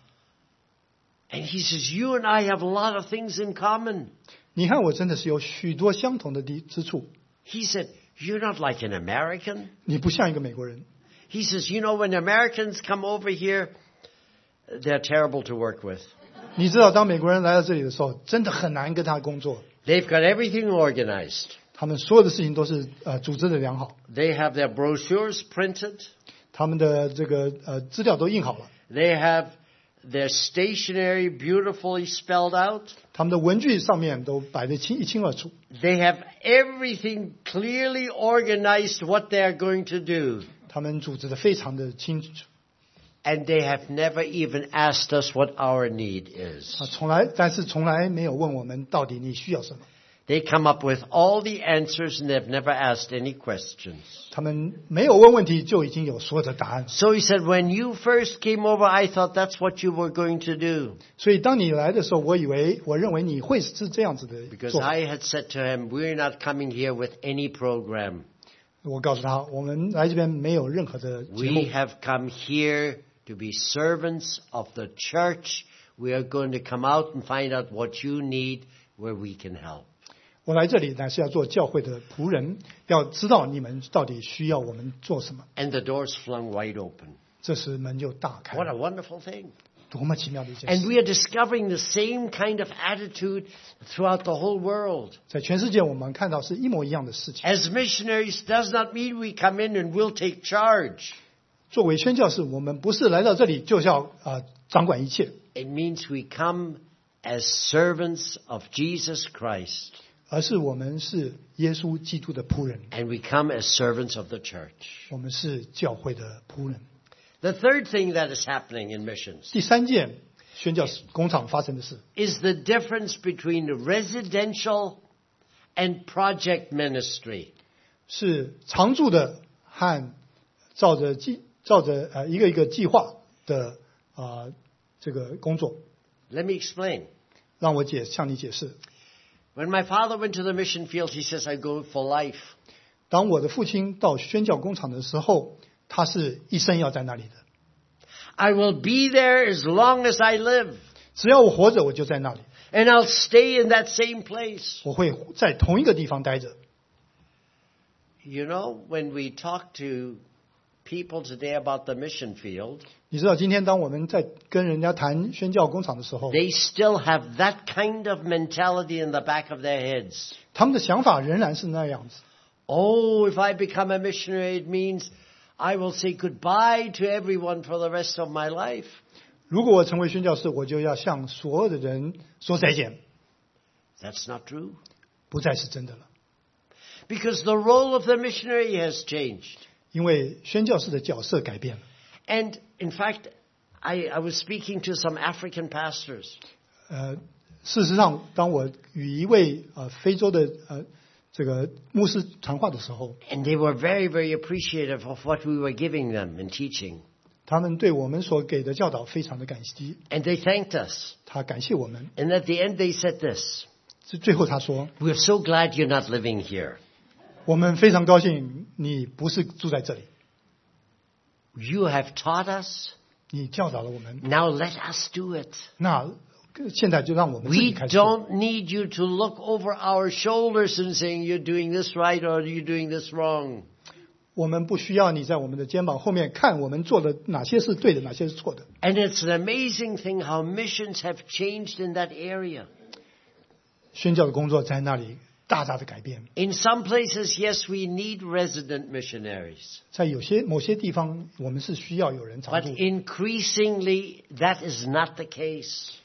B: And he says, you and I have a lot of things in common.
C: 你看，我真的是有许多相同的之处。
B: He said, you're not like an American.
C: 你不像一个美国人。
B: He says, you know, when Americans come over here, they're terrible to work with.
C: 你知道，当美国人来到这里的时候，真的很难跟他工作。
B: They've got everything organized.
C: 他们所有的事情都是组织的良好。
B: They have their brochures printed.
C: 他们的这个资料都印好了。
B: They have their stationery beautifully spelled out.
C: 他们的文具上面都摆得一清二楚。
B: They have everything clearly organized what they are going to do.
C: 他们组织得非常的清楚。
B: And they have never even asked us what our need is.
C: 但是从来没有问我们到底你需要什么。
B: They come up with all the answers and they've never asked any questions.
C: 他们没有问问题就已经有所有的答案。
B: So he said, when you first came over, I thought that's what you were going to do.
C: 所以当你来的时候，我认为你会是这样子的做。
B: Because I had said to him, we're not coming here with any program.
C: 我告诉他，我们来这边没有任何的节目。
B: We have come here to be servants of the church. We are going to come out and find out what you need, where we can help.
C: 我来这里呢是要做教会的仆人，要知道你们到底需要我们做什么。
B: And the doors flung wide open.
C: 这时门就大开
B: What a
C: 了，
B: wonderful thing.
C: 多么奇妙的一件
B: And
C: 事！
B: we are discovering the same kind of attitude throughout the whole world.
C: 在全世界，我们看到是一模一样的事情。
B: As missionaries does not mean we come in and we'll take charge.
C: 作为宣教士，我们不是来到这里就是要掌管一切，
B: It means we come as servants of Jesus Christ.
C: 而是我们是耶稣基督的仆人，
B: And we come as servants of the church.
C: 我们是教会的仆人。
B: The third thing that is happening in missions
C: 第三件宣教工厂发生的事，
B: is the difference between residential and project ministry.
C: 是常住的和照着一个一个计划的这个工作。
B: Let me explain.
C: 让我向你解释。
B: When my father went to the mission field, he says, I go for life.
C: 当我的父亲到宣教工厂的时候，他是一生要在那里的。
B: I will be there as long as I live.
C: 只要我活着，我就在那里，
B: And I'll stay in that same place.
C: 我会在同一个地方待着。
B: You know, when we talk to people today about the mission field,
C: 你知道，今天当我们在跟人家谈宣教工厂的时候，
B: they still have that kind of mentality in the back of their heads.
C: 他们的想法仍然是那样子。
B: Oh, if I become a missionary, it means I will say goodbye to everyone for the rest of my life.
C: 如果我成为宣教士，我就要向所有的人说再见，
B: That's not true.
C: 不再是真的了。
B: Because the role of the missionary has changed.
C: 因为宣教士的角色改变了。
B: And in fact, I was speaking to some African pastors.
C: 事实上，当我与一位非洲的这个牧师谈话的时候，
B: And they were very, very appreciative of what we were giving them and teaching.
C: 他们对我们所给的教导非常的感激，
B: And they thanked us.
C: 他感谢我们。
B: And at the end they said this,
C: 最后他说
B: we're so glad you're not living here.：“
C: 我们非常高兴你不是住在这里，
B: You have taught us.
C: 你教导了我们。
B: Now let us do it.
C: 那现在就让我们自己
B: We
C: 开始。
B: don't need you to look over our shoulders and saying you're doing this right or you're doing this wrong.
C: 我们不需要你在我们的肩膀后面看我们做的哪些是对的，哪些是错的。
B: And it's an amazing thing how missions have changed in that area.
C: 宣教的工作在那里大大的改变。
B: In some places, yes, we need resident missionaries.
C: 在某些地方，我们是需要有人常
B: But
C: 住，
B: increasingly, that is not the case.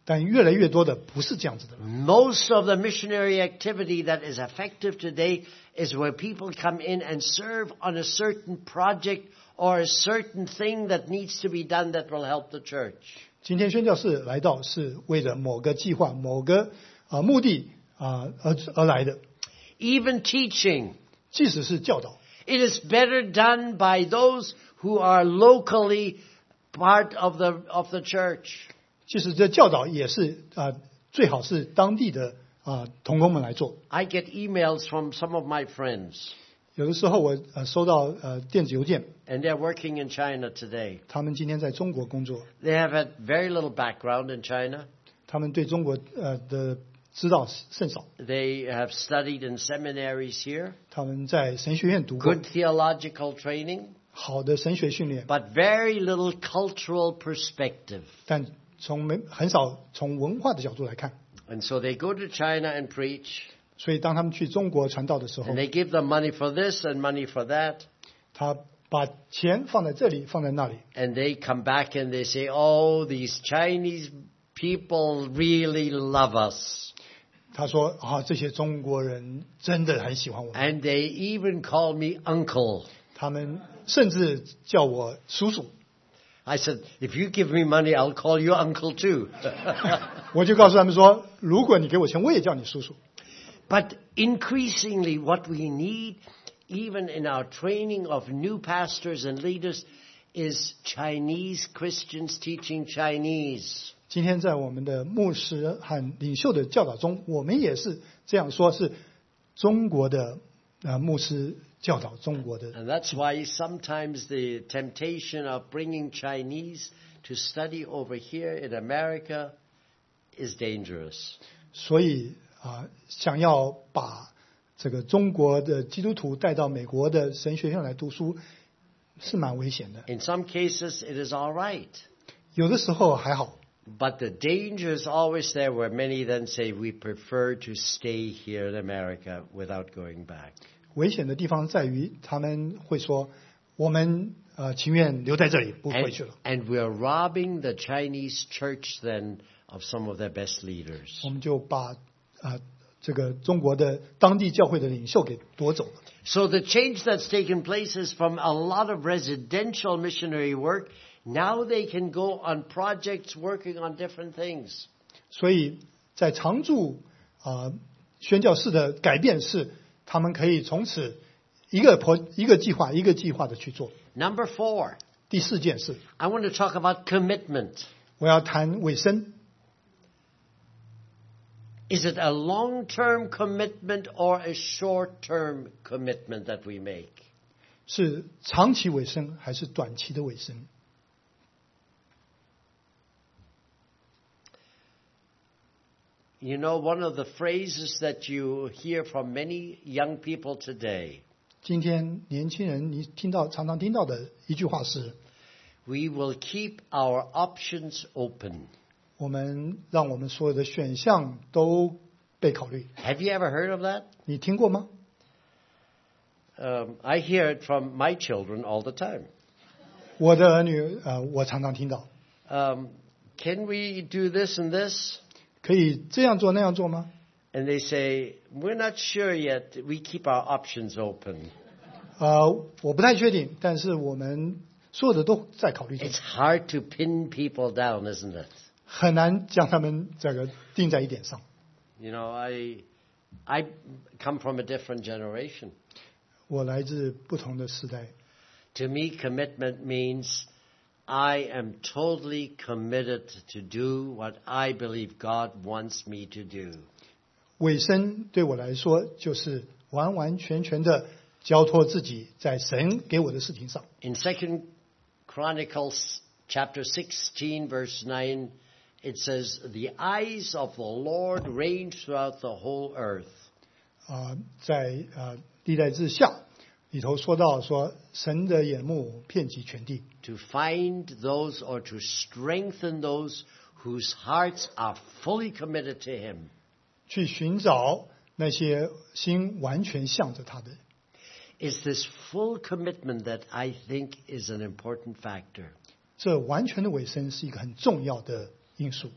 C: 但越来越多的不是这样子的了。
B: Most of the missionary activity that is effective today is where people come in and serve on a certain project or a certain thing that needs to be done that will help the church.
C: 今天宣教士来到是为了某个计划、某个目的而来的，
B: Even teaching,
C: 即使是教导，
B: it is better done by those who are locally part of the church.
C: 即使这教导也是最好是当地的同工们来做。
B: I get emails from some of my friends,
C: 有的时候我收到电子邮件，
B: and they're working in China today.
C: 他们今天在中国工作，
B: They have had very little background in China.
C: 他们对中国的知道甚少，
B: They have studied in seminaries here,
C: 他们在神学院读过
B: good theological training,
C: 好的神学训练，
B: but very little cultural perspective.
C: 但很少从文化的角度来看。
B: And so they go to China and preach,
C: 所以当他们去中国传道的时候
B: and，they give them money for this and money for that,
C: 他把钱放在这里，放在那里，
B: and they come back and they say, oh, these Chinese people really love us.
C: 他说这些中国人真的很喜欢我们，
B: And they even call me uncle.
C: 他们甚至叫我叔叔。
B: I said, if you give me money, I'll call you uncle too.
C: 我就告诉他们说，如果你给我钱，我也叫你叔叔。
B: But increasingly what we need, even in our training of new pastors and leaders, is Chinese Christians teaching Chinese.
C: 今天在我们的牧师和领袖的教导中，我们也是这样说，是中国的牧师教导中国的。
B: And that's why sometimes the temptation of bringing Chinese to study over here in America is dangerous.
C: 所以想要把这个中国的基督徒带到美国的神学院来读书，是蛮危险的。
B: In some cases, it is all right.
C: 有的时候还好，
B: But the danger is always there where many then say, we prefer to stay here in America without going back.
C: 危险的地方在于他们会说，我们情愿留在这里，不回去了。
B: And we're robbing the Chinese church then of some of their best leaders.
C: 我们就把这个中国的当地教会的领袖给夺走了。
B: So the change that's taken place is from a lot of residential missionary work. Now they can go on projects working on different things.
C: 所以在常驻宣教士的改变是，他们可以从此一个计划一个计划的去做。
B: Number 4,
C: 第4件事，
B: I want to talk about commitment.
C: 我要谈委身。
B: Is it a long-term commitment or a short-term commitment that we make?
C: 是长期委身还是短期的委身？
B: You know, one of the phrases that you hear from many young people today,
C: 今天年轻人你常常听到的一句话是，
B: we will keep our options open.
C: 我们让我们所有的选项都被考虑。
B: Have you ever heard of that?
C: 你听过吗？
B: I hear it from my children all the time.
C: 我的儿女我常常听到，
B: Can we do this and this?
C: 可以这样做那样做吗？
B: And they say, we're not sure yet. We keep our options open.
C: 我不太确定，但是我们所有的都在考虑中，
B: It's hard to pin people down, isn't it?
C: 很难将他们这个定在一点上。
B: You know, I come from a different generation.
C: 我来自不同的时代，
B: To me, commitment means I am totally committed to do what I believe God wants me to do.
C: 委身对我来说就是完完全全的交托自己在神给我的事情上。
B: In 2 Chronicles chapter 16, verse 9, it says, the eyes of the Lord range throughout the whole earth.
C: 在历代志下里头说到说，神的眼目遍及全地，
B: To find those or to strengthen those whose hearts are fully committed to Him.
C: 去寻找那些心完全向着他的。
B: It's this full commitment that I think is an important factor.
C: 这完全的委身是一个很重要的因素。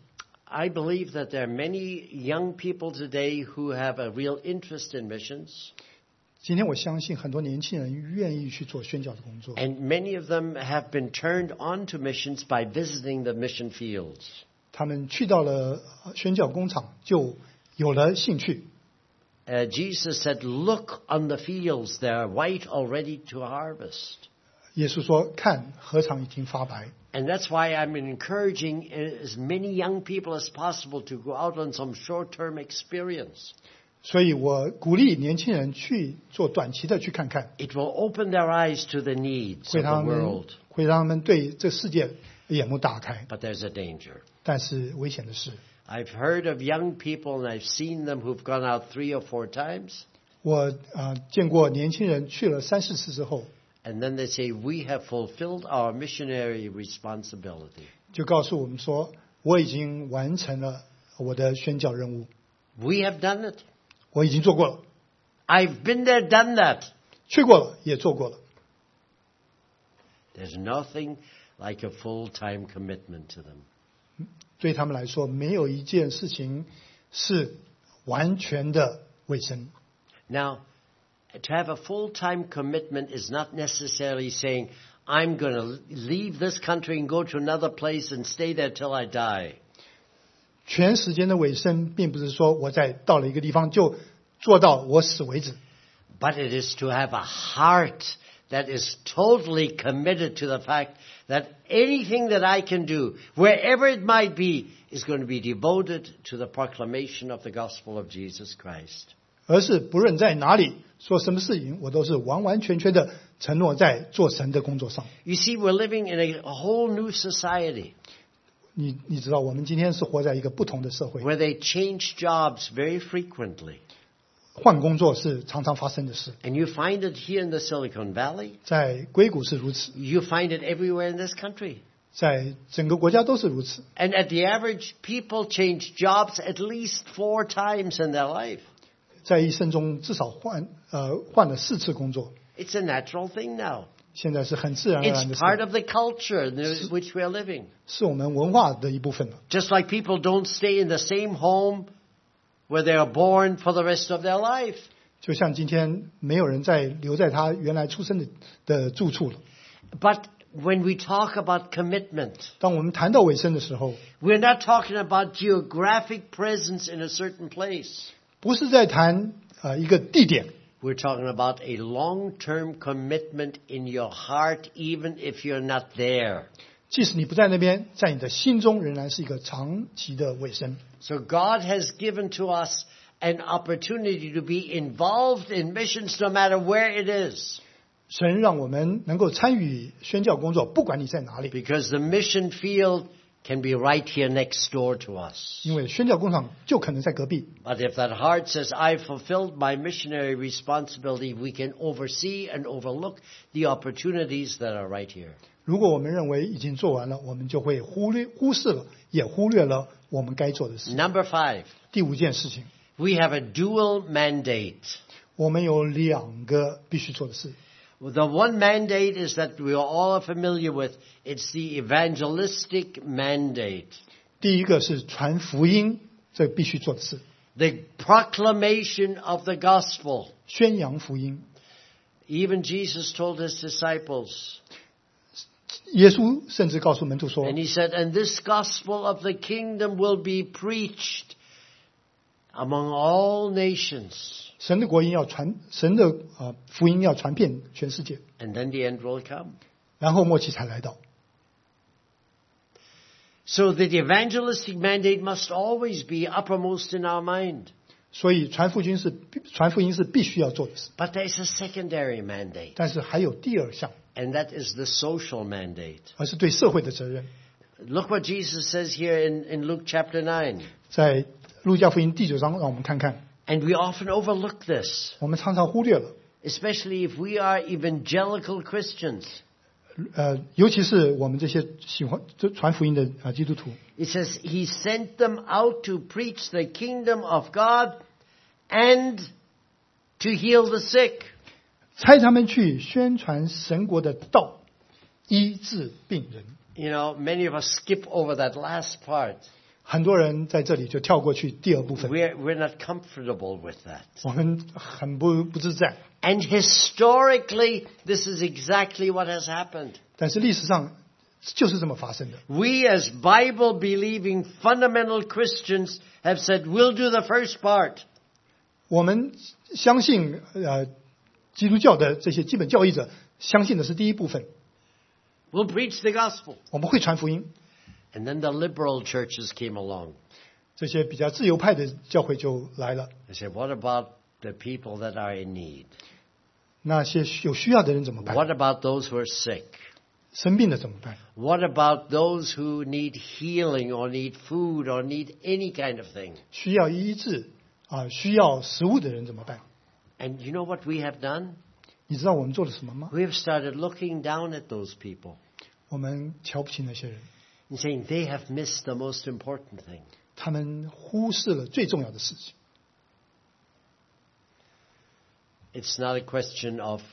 B: I believe that there are many young people today who have a real interest in missions,
C: 今天我相信很多年轻人愿意去做宣教的工作，
B: and many of them have been turned on to missions by visiting the mission fields.
C: 他们去到了宣教工厂就有了兴趣。
B: Jesus said, "Look on the fields; they are white already to harvest."
C: 耶稣说：“看，禾场已经发白。”
B: And that's why I'm encouraging as many young people as possible to go out on some short-term experience.
C: 所以我鼓励年轻人去做短期的去看看，
B: It will open their eyes to the needs of the world.
C: 会让他们对这世界眼目打开。
B: But there's a danger.
C: 但是危险的是，
B: I've heard of young people, and I've seen them who've gone out 3 or 4 times,
C: 我见过年轻人去了3、4次之后，
B: and then they say, "We have fulfilled our missionary responsibility."
C: 就告诉我们说：“我已经完成了我的宣教任务，
B: We have done it.
C: 我已经做过了，
B: I've been there, done that.
C: 去过了，也做过了。”
B: There's nothing like a full-time commitment to them.
C: 对他们来说，没有一件事情是完全的卫生。
B: Now, to have a full-time commitment is not necessarily saying, "I'm going to leave this country and go to another place and stay there till I die."
C: 全时间的卫生，并不是说我到了一个地方就做到我死为止，
B: But it is to have a heart that is totally committed to the fact that anything that I can do, wherever it might be, is going to be devoted to the proclamation of the gospel of Jesus Christ.
C: 而是不论在哪里做什么事情，我都是完完全全的承诺在做神的工作上。
B: You see, we're living in a whole new society
C: 你知道，我们今天是活在一个不同的社会，
B: where they change jobs very frequently.
C: 换工作是常常发生的事，
B: And you find it here in the Silicon Valley.
C: 在硅谷是如此，
B: You find it everywhere in this country.
C: 在整个国家都是如此。
B: And at the average, people change jobs at least 4 times in their life.
C: 在一生中至少换了4次工作，
B: It's a natural thing now.
C: 现在是很自然而然
B: It's
C: 的
B: part
C: 事，
B: of the culture in which we are living.
C: 是我们文化的一部分了。
B: Just like people don't stay in the same home where they are born for the rest of their life.
C: 就像今天没有人再留在他原来出生的住处了。
B: But when we talk about commitment,
C: 当我们谈到尾声的时候，
B: we're not talking about geographic presence in a certain place.
C: 不是在谈一个地点，
B: We're talking about a long-term commitment in your heart, even if you're not there.
C: 即使你不在那边，在你的心中仍然是一个长期的尾声。
B: So God has given to us an opportunity to be involved in missions no matter where it is.
C: 神让我们能够参与宣教工作，不管你在哪里，
B: Because the mission field can be right here next door to us.
C: 因为宣教工厂就可能在隔壁。
B: But if that heart says, "I've fulfilled my missionary responsibility," we can oversee and overlook the opportunities that are right here.
C: 如果我们认为已经做完了，我们就会忽视了，也忽略了我们该做的事。
B: Number 5,
C: 第5件事情，
B: we have a dual mandate.
C: 我们有2个必须做的事。
B: The one mandate is that we are all familiar with. It's the evangelistic mandate.
C: 第一个是传福音，这必须做的事，
B: The proclamation of the gospel.
C: 宣扬福音。
B: Even Jesus told his disciples,
C: 耶稣甚至告诉门徒说
B: and he said, "And this gospel of the kingdom will be preached among all nations."
C: 神的国音要传，神的福音要传遍全世界，
B: And then the end will come.
C: 然后末期才来到。
B: So the evangelistic mandate must always be uppermost in our mind.
C: 所以传福音是必须要做的事，
B: But there's a secondary mandate,
C: 但是还有第2项，
B: and that is the social mandate.
C: 而是对社会的责任。
B: Look what Jesus says here in Luke chapter 9.
C: 在路加福音第9章，让我们看看，
B: And we often overlook this,
C: 我们常常忽略了，
B: especially if we are evangelical Christians.
C: 尤其是我们这些喜欢传福音的基督徒。
B: It says, He sent them out to preach the kingdom of God and to heal the sick.
C: 差他们去宣传神国的道，医治病人。
B: You know, many of us skip over that last part.
C: 很多人在这里就跳过去第二部分，
B: We're not comfortable with that.
C: 我们很不自在。
B: And historically, this is exactly what has happened.
C: 但是历史上就是这么发生的。
B: We as Bible-believing fundamental Christians have said, we'll do the first part.
C: 我们相信基督教的这些基本教义者相信的是第一部分，
B: We'll preach the gospel.
C: 我们会传福音。
B: And then the liberal churches came along.
C: 这些比较自由派的教会就来了。
B: They said, what about the people that are in need?
C: 那些有需要的人怎么办？
B: What about those who are sick?
C: 生病了怎么办？
B: What about those who need healing or need food or need any kind of thing?
C: 需要医治需要食物的人怎么办？
B: And you know what we have done?
C: 你知道我们做了什么吗？
B: We have started looking down at those people
C: 我们瞧不起那些人，
B: and saying they have missed the most important thing.
C: 他们忽视了最重要的事情。
B: It's not a question of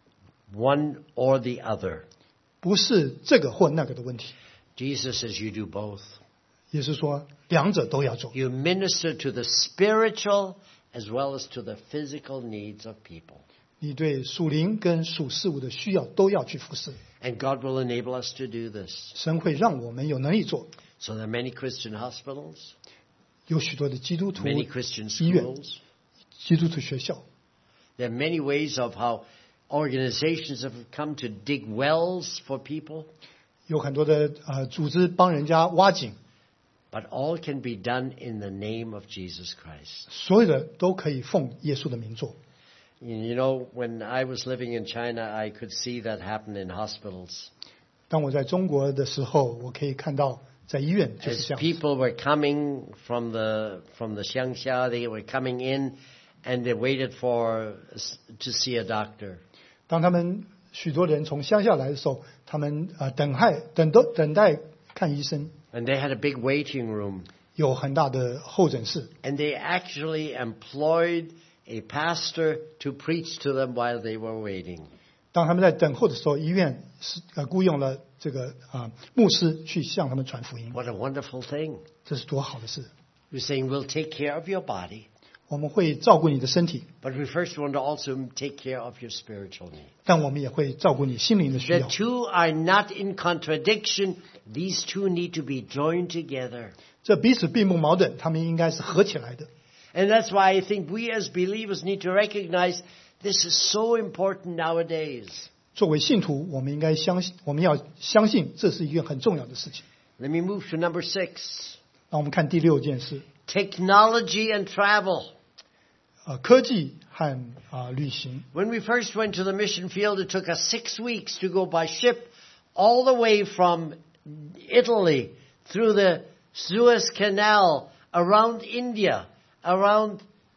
B: one or the other.
C: 不是这个或那个的问题。
B: Jesus says you do both.
C: 也是说两者都要做。
B: You minister to the spiritual as well as to the physical needs of people.
C: 你对属灵跟属事物的需要都要去服侍，
B: And God will enable us to do this.
C: 神会让我们有能力做。
B: So there are many Christian hospitals,
C: 有许多的基督徒
B: many Christian
C: 医院、
B: schools.
C: 基督徒学校，
B: There are many ways of how organizations have come to dig wells for people,
C: 有很多的组织帮人家挖井，
B: but all can be done in the name of Jesus Christ.
C: 所有的都可以奉耶稣的名做。
B: You know, when I was living in China, I could see that happen in hospitals.
C: 当我在中国的时候，我可以看到在医院就是
B: As
C: 这样。
B: people were coming from the Xiangxia, they were coming in and they waited to see a doctor.
C: 当他们许多人从乡下来的时候，他们等待看医生，
B: And they had a big waiting room.
C: 有很大的候诊室，
B: And they actually employed a pastor to preach to them while they were waiting.
C: 当他们在等候的时候，医院雇佣了这个牧师去向他们传福音，
B: What a wonderful thing.
C: 这是多好的事！
B: We're saying we'll take care of your body,
C: 我们会照顾你的身体，
B: but we first want to also take care of your spiritual need.
C: 但我们也会照顾你心灵的需
B: The
C: 要。
B: two are not in contradiction. These two need to be joined together.
C: 这彼此并不矛盾，他们应该是合起来的。
B: And that's why I think we as believers need to recognize this is so important nowadays.
C: 作为信徒，我们要相信这是一件很重要的事情。
B: Let me move to number 6.
C: 让我们看第6件事，
B: Technology and travel.
C: 科技和旅行。
B: When we first went to the mission field, it took us 6 weeks to go by ship all the way from Italy through the Suez Canal, around India, around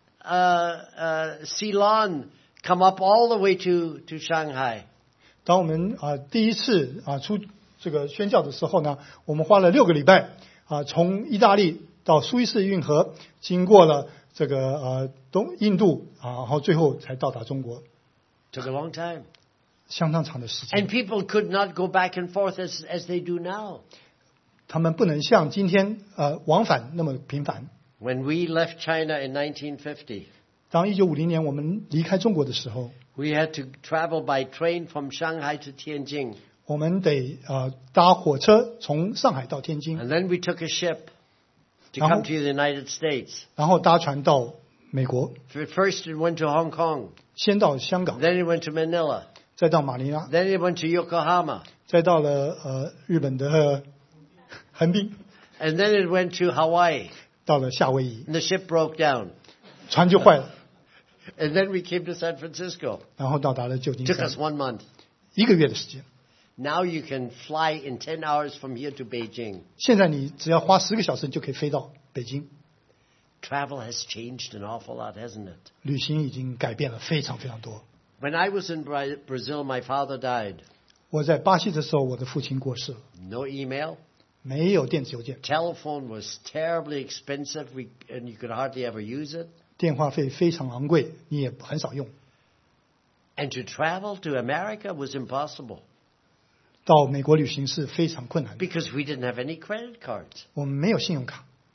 B: Ceylon, come up all the way to Shanghai.
C: 当我们第一次出这个宣教的时候呢，我们花了6个礼拜从意大利到苏伊士运河，经过了这个印度然后最后才到达中国，
B: Took a long time.
C: 相当长的时间。
B: And people could not go back and forth as they do now.
C: 他们不能像今天往返那么频繁。
B: When we left China in 1950,
C: 当1950年我们离开中国的时候，
B: we had to travel by train from Shanghai to Tianjin.
C: 我们得搭火车从上海到天津，
B: And then we took a ship to
C: Uh-huh.
B: come to the United States.
C: 然后搭船到美国，
B: First it went to Hong Kong.
C: 先到香港，
B: Then it went to Manila.
C: 再到马尼拉，
B: Then it went to Yokohama.
C: 再到了日本的横滨，
B: And then it went to Hawaii.
C: 到了夏威夷，
B: And the ship broke down.
C: 船就坏了，
B: And then we came to San Francisco.
C: 然后到达了旧金
B: Took
C: 山
B: us 1 month.
C: ，1个月的时间。
B: Now you can fly in 10 hours from here to Beijing.
C: 现在你只要花10个小时就可以飞到北京。
B: Travel has changed an awful lot, hasn't it?
C: 旅行已经改变了非常非常多。
B: When I was in Brazil, my father died.
C: 我在巴西的时候，我的父亲过世了，
B: No email.
C: 没有电子邮件，
B: Telephone was terribly expensive, and you could hardly ever use it.
C: 电话费非常昂贵，你也很少用。
B: And to travel to America was impossible
C: 到美国旅行是非常困难的，
B: because we didn't have any credit cards.
C: 我们没有信用卡，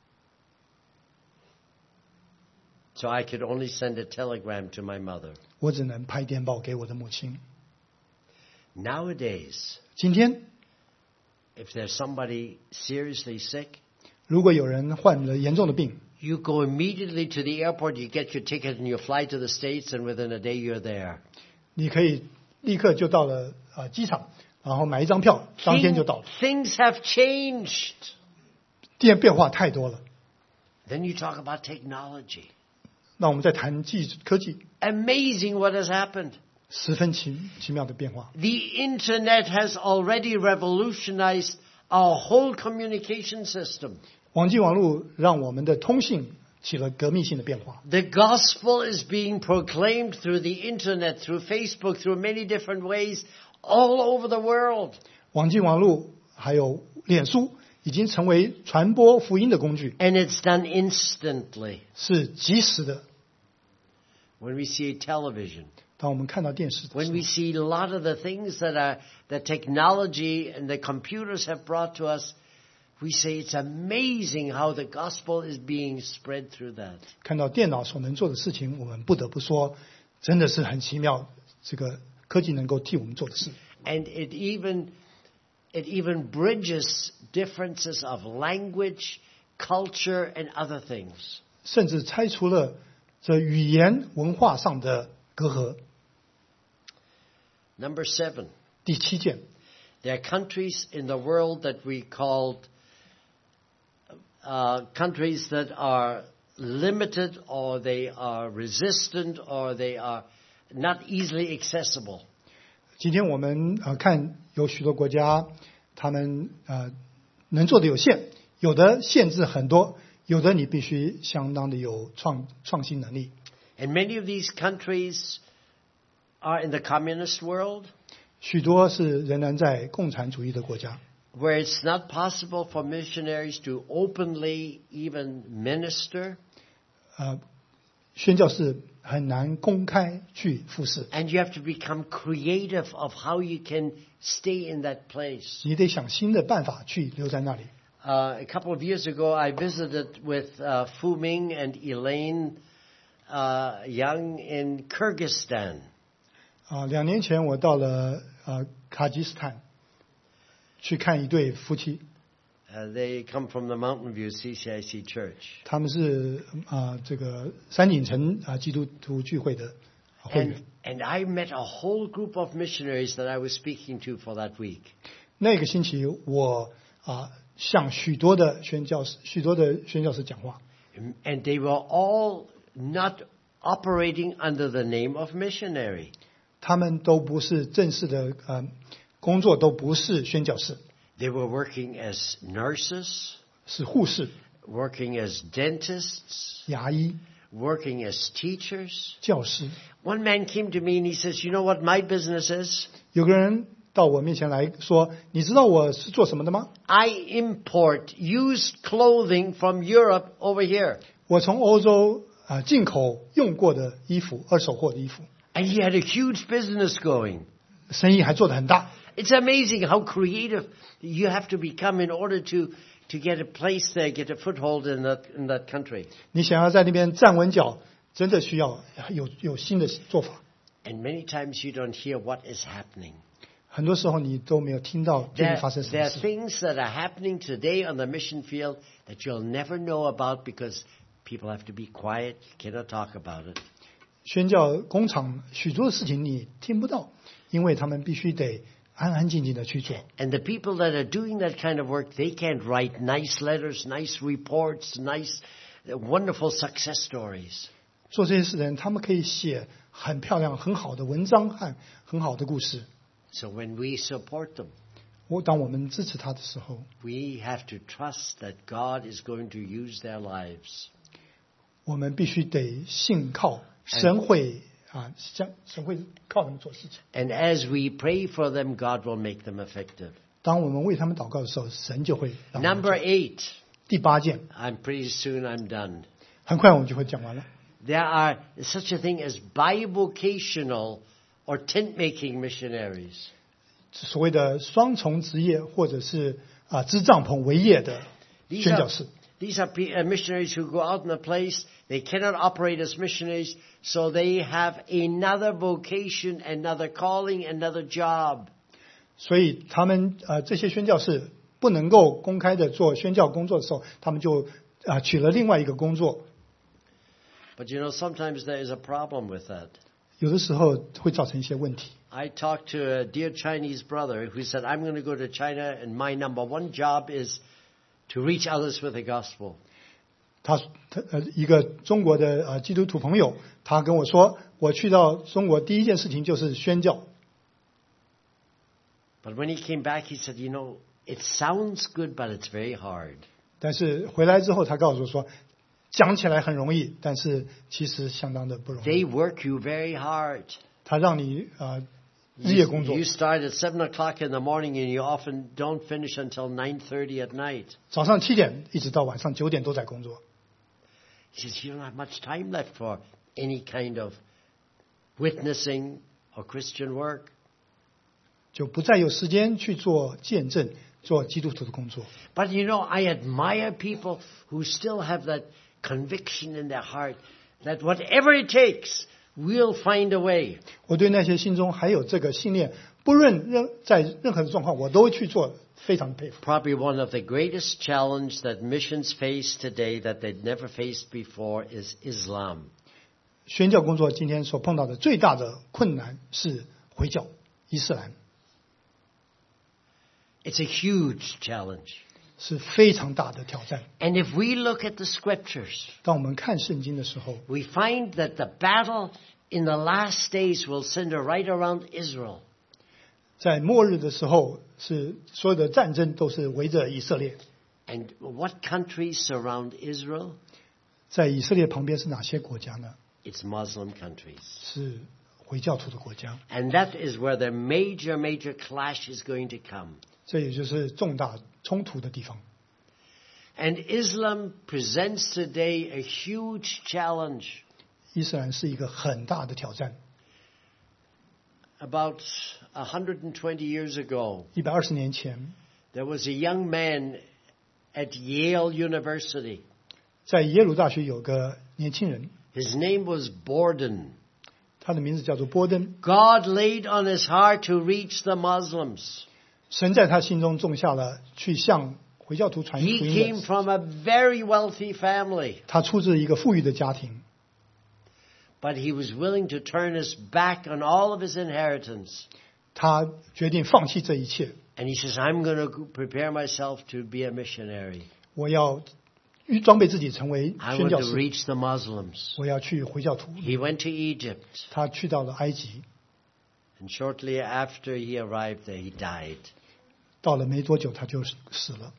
B: So I could only send a telegram to my mother.
C: 我只能拍电报给我的母亲。
B: Nowadays,
C: 今天，
B: if there's somebody seriously sick,
C: 如果有人患了严重的病，
B: you go immediately to the airport, you get your ticket, and you fly to the States, and within a day you're there.
C: 你可以立刻就到了机场，然后买一张票，当天就到了。
B: Things have changed.
C: 变化太多了。
B: Then you talk about technology.
C: 那我们再谈科技，
B: Amazing what has happened.
C: 十分奇妙的变化。
B: The internet has already revolutionized our whole communication system.
C: 网际网络让我们的通信起了革命性的变化。
B: The gospel is being proclaimed through the internet, through Facebook, through many different ways, all over the world.
C: 网际网络还有脸书已经成为传播福音的工具，
B: And it's done instantly.
C: 是及时的。
B: When we see television,
C: 当我们看到电视的时
B: when
C: 候
B: we see a lot of the things that technology and the computers have brought to us, we say it's amazing how the gospel is being spread through that.
C: 看到电脑所能做的事情，我们不得不说，真的是很奇妙。这个科技能够替我们做的事，
B: And it even bridges differences of language, culture, and other things.
C: 甚至拆除了这语言文化上的隔阂。
B: Number 7,
C: 第7件，
B: there are countries in the world that we called countries that are limited, or they are resistant, or they are not easily accessible.
C: 今天我们看有许多国家，他们能做的有限，有的限制很多，有的你必须相当的有创新能力。
B: And many of these countries are in the communist world,
C: 许多是仍然在共产主义的国家，
B: where it's not possible for missionaries to openly even minister.
C: 宣教士很难公开去服侍，
B: And you have to become creative of how you can stay in that place.
C: 你得想新的办法去留在那里。
B: A couple of years ago, I visited with Fu Ming and Elaine Young in Kyrgyzstan.
C: 2年前我到了卡基斯坦，去看一对夫妻，
B: They come from the Mountain View CCIC Church.
C: 他们是这个山景城基督徒聚会的会员。
B: And I met a whole group of missionaries that I was speaking to for that week.
C: 那个星期我向许多的宣教士讲话，
B: And they were all not operating under the name of missionary.
C: 他们都不是正式的工作，都不是宣教士，
B: They were working as nurses,
C: 是护士、
B: working as dentists,
C: 牙医、
B: working as teachers.
C: 教师。
B: One man came to me and he says, "You know what my business is?
C: 有个人到我面前来说：“你知道我是做什么的吗？
B: I import used clothing from Europe over here."
C: 我从欧洲进口用过的衣服，二手货的衣服，
B: And he had a huge business going.
C: 生意还做得很大。
B: It's amazing how creative you have to become in order to get a place there, get a foothold in that country.
C: 你想要在那边站稳脚，真的需要有新的做法。
B: And many times you don't hear what is happening.
C: 很多时候你都没有听到究竟发生什
B: There
C: 么
B: are
C: 事。
B: things that are happening today on the mission field that you'll never know about because people have to be quiet. You cannot talk about it.
C: 宣教工厂许多的事情你听不到，因为他们必须得安安静静的去做。
B: And the people that are doing that kind of work, they can't write nice letters, nice reports, nice, wonderful success stories.
C: 做这些事的人，他们可以写很漂亮、很好的文章和很好的故事。
B: So when we support them,
C: 当我们支持他的时候，
B: we have to trust that God is going to use their lives.
C: 我们必须得信靠神会神会靠他们做事情。
B: And as we pray for them, God will make them effective.
C: 当我们为他们祷告的时候，神就会让他们做。
B: Number 8.
C: 第8件，
B: I'm pretty soon I'm done.
C: 很快我们就会讲完了。
B: There are such a thing as bivocational or tent-making missionaries.
C: 所谓的双重职业或者是支帐篷为业的宣教士。
B: These are missionaries who go out in a place, they cannot operate as missionaries, so they have another vocation, another calling, another job.
C: 所以他们这些宣教士不能够公开的做宣教工作的时候，他们就取了另外一个工作。
B: But sometimes there is a problem with that.
C: 有的时候会造成一些问题。
B: I talked to a dear Chinese brother who said, I'm going to go to China and my number one job is to reach others with the gospel.
C: 他一个中国的基督徒朋友，他跟我说，我去到中国第一件事情就是宣教。
B: But when he came back, he said, it sounds good, but it's very hard.
C: 但是回来之后，他告诉我说，讲起来很容易，但是其实相当的不容易。
B: They work you very hard.
C: 他让你日夜工作。
B: You start at 7 o'clock in the morning and you often don't finish until 9:30 at night.
C: 早上7点一直到晚上9点都在工作。
B: He says, you don't have much time left for any kind of witnessing or Christian work.
C: 就不再有时间去做见证、做基督徒的工作。
B: But I admire people who still have that conviction in their heart that whatever it takes, we'll find a way.
C: 我对那些心中还有这个信念，不论在任何的状况，我都会去做，非常佩服。
B: Probably one of the greatest challenge that missions face today that they'd never faced before is Islam.
C: 宣教工作今天所碰到的最大的困难是回教伊斯兰。
B: It's a huge challenge.
C: 是非常大的挑战。
B: And if we look at the scriptures,
C: 当我们看圣经的时候，
B: we find that the battle in the last days will center right around Israel.
C: 在末日的时候，是所有的战争都是围着以色列。
B: And what countries surround Israel?
C: 在以色列旁边是哪些国家呢？
B: It's Muslim countries.
C: 是回教徒的国家。
B: And that is where the major clash is going to come.
C: 这也就是重大冲突的地方。
B: And Islam presents today a huge challenge.
C: 伊斯兰是一个很大的挑战。
B: About 120 years ago,
C: 120年前，
B: there was a young man at Yale University.
C: 在耶鲁大学有个年轻人，
B: His name was Borden.
C: 他的名字叫做波登。
B: God laid on his heart to reach the Muslims.
C: 神在他心中种下了去向回教徒传福
B: He
C: 音
B: came
C: 的。
B: from a very wealthy family,
C: 他出自一个富裕的家庭，
B: but he was willing to turn his back on all of his inheritance.
C: 他决定放弃这一切。
B: And he says, I'm going to prepare myself to be a missionary.
C: 我要装备自己成为
B: I
C: 宣
B: want
C: 教
B: to
C: 士，
B: reach the Muslims.
C: 我要去回教徒。
B: He went to Egypt,
C: 他去到了埃及，
B: and shortly after he arrived there, he died.
C: 到了没多久他就死了。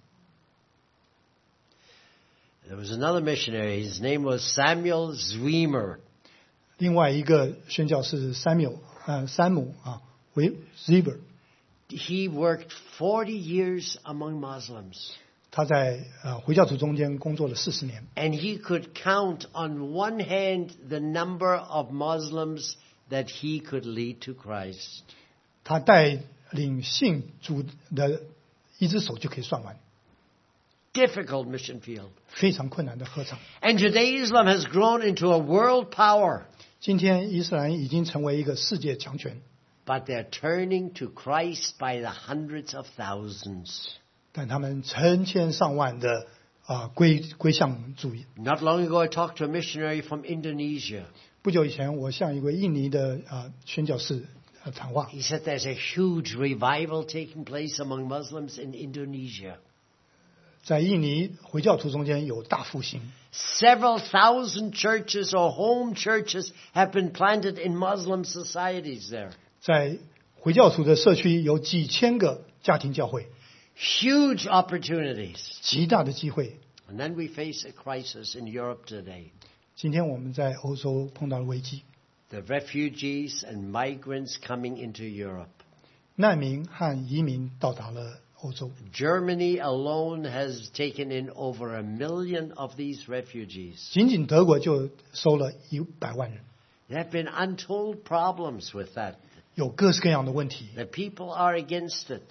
B: There was another missionary. His name was Samuel Zwemer.
C: 另外一个宣教士山姆为 Ziber，
B: He worked 40 years among Muslims.
C: 他在回教徒中间工作了40年，
B: And he could count on one hand the number of Muslims that he could lead to Christ.
C: 他带领信主的一只手就可以算完，
B: Difficult mission field.
C: 非常困难的合场。
B: And today Islam has grown into a world power.
C: 今天伊斯兰已经成为一个世界强权，
B: But they're turning to Christ by the hundreds of thousands.
C: 但他们成千上万的归向主。
B: Not long ago I talked to a missionary from Indonesia.
C: 不久以前，我向一位印尼的宣教士谈话，
B: He said there's a huge revival taking place among Muslims in Indonesia.
C: 在印尼回教徒中间有大复兴，
B: Several thousand churches or home churches have been planted in Muslim societies there.
C: 在回教徒的社区有几千个家庭教会，
B: Huge opportunities.
C: 极大的机会。
B: And then we face a crisis in Europe today.
C: 今天我们在欧洲碰到了危机，
B: The refugees and migrants coming into Europe.
C: 难民和移民到达了欧洲。
B: Germany alone has taken in over 1 million of these refugees.
C: 仅仅德国就收了100万人，
B: There have been untold problems with that.
C: 有各式各样的问题，
B: The people are against it.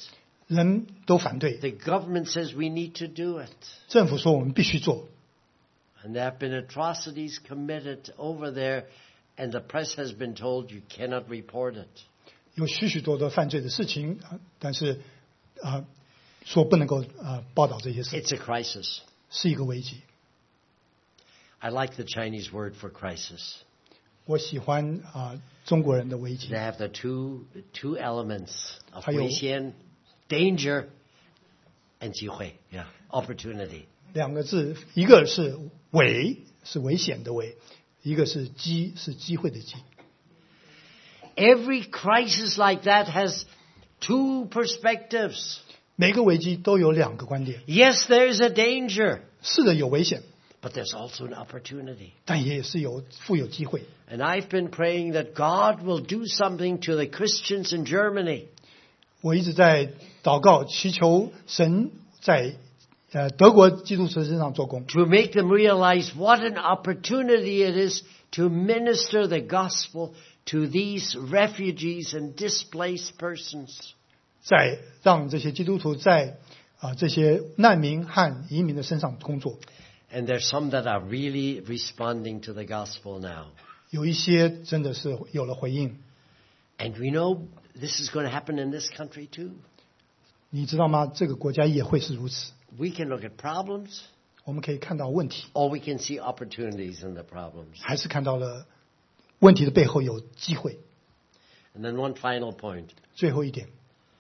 C: 人都反对，
B: The government says we need to do it.
C: 政府说我们必须做，
B: And there have been atrocities committed over there, and the press has been told you cannot report it.
C: 有许许多多犯罪的事情，但是说不能够报道这些事，
B: It's a crisis.
C: 是一个危机。
B: I like the Chinese word for crisis.
C: 我喜欢中国人的危机
B: They，have the two elements of
C: 还有
B: 危险 danger, and 机会 yeah, opportunity.
C: 两个字，一个是危，是危险的危，一个是机，是机会的机。
B: Every crisis like that has two perspectives.
C: 每个危机都有两个观点，
B: Yes, there is a danger,
C: 是的有危险，
B: but there's also an opportunity.
C: 但也是富有机会。
B: And I've been praying that God will do something to the Christians in Germany.
C: 我一直在祷告，祈求神在德国基督徒身上做工，
B: To make them realize what an opportunity it is to minister the gospel to these refugees and displaced persons.
C: 在让这些基督徒在这些难民和移民的身上工作。
B: And there's some that are really responding to the gospel now.
C: 有一些真的是有了回应，
B: And we know this is going to happen in this country too.
C: 你知道吗？这个国家也会是如此。
B: We can look at problems,
C: 我们可以看到问题，
B: or we can see opportunities in the problems.
C: 还是看到了问题的背后有机会。
B: And then one final point.
C: 最后一点，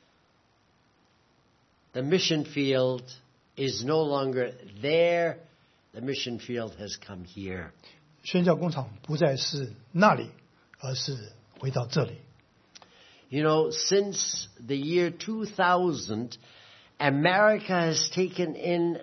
B: The mission field is no longer there. The mission field has come here.
C: 宣教工厂不再是那里，而是回到这里。
B: You know, since the year 2000, America has taken in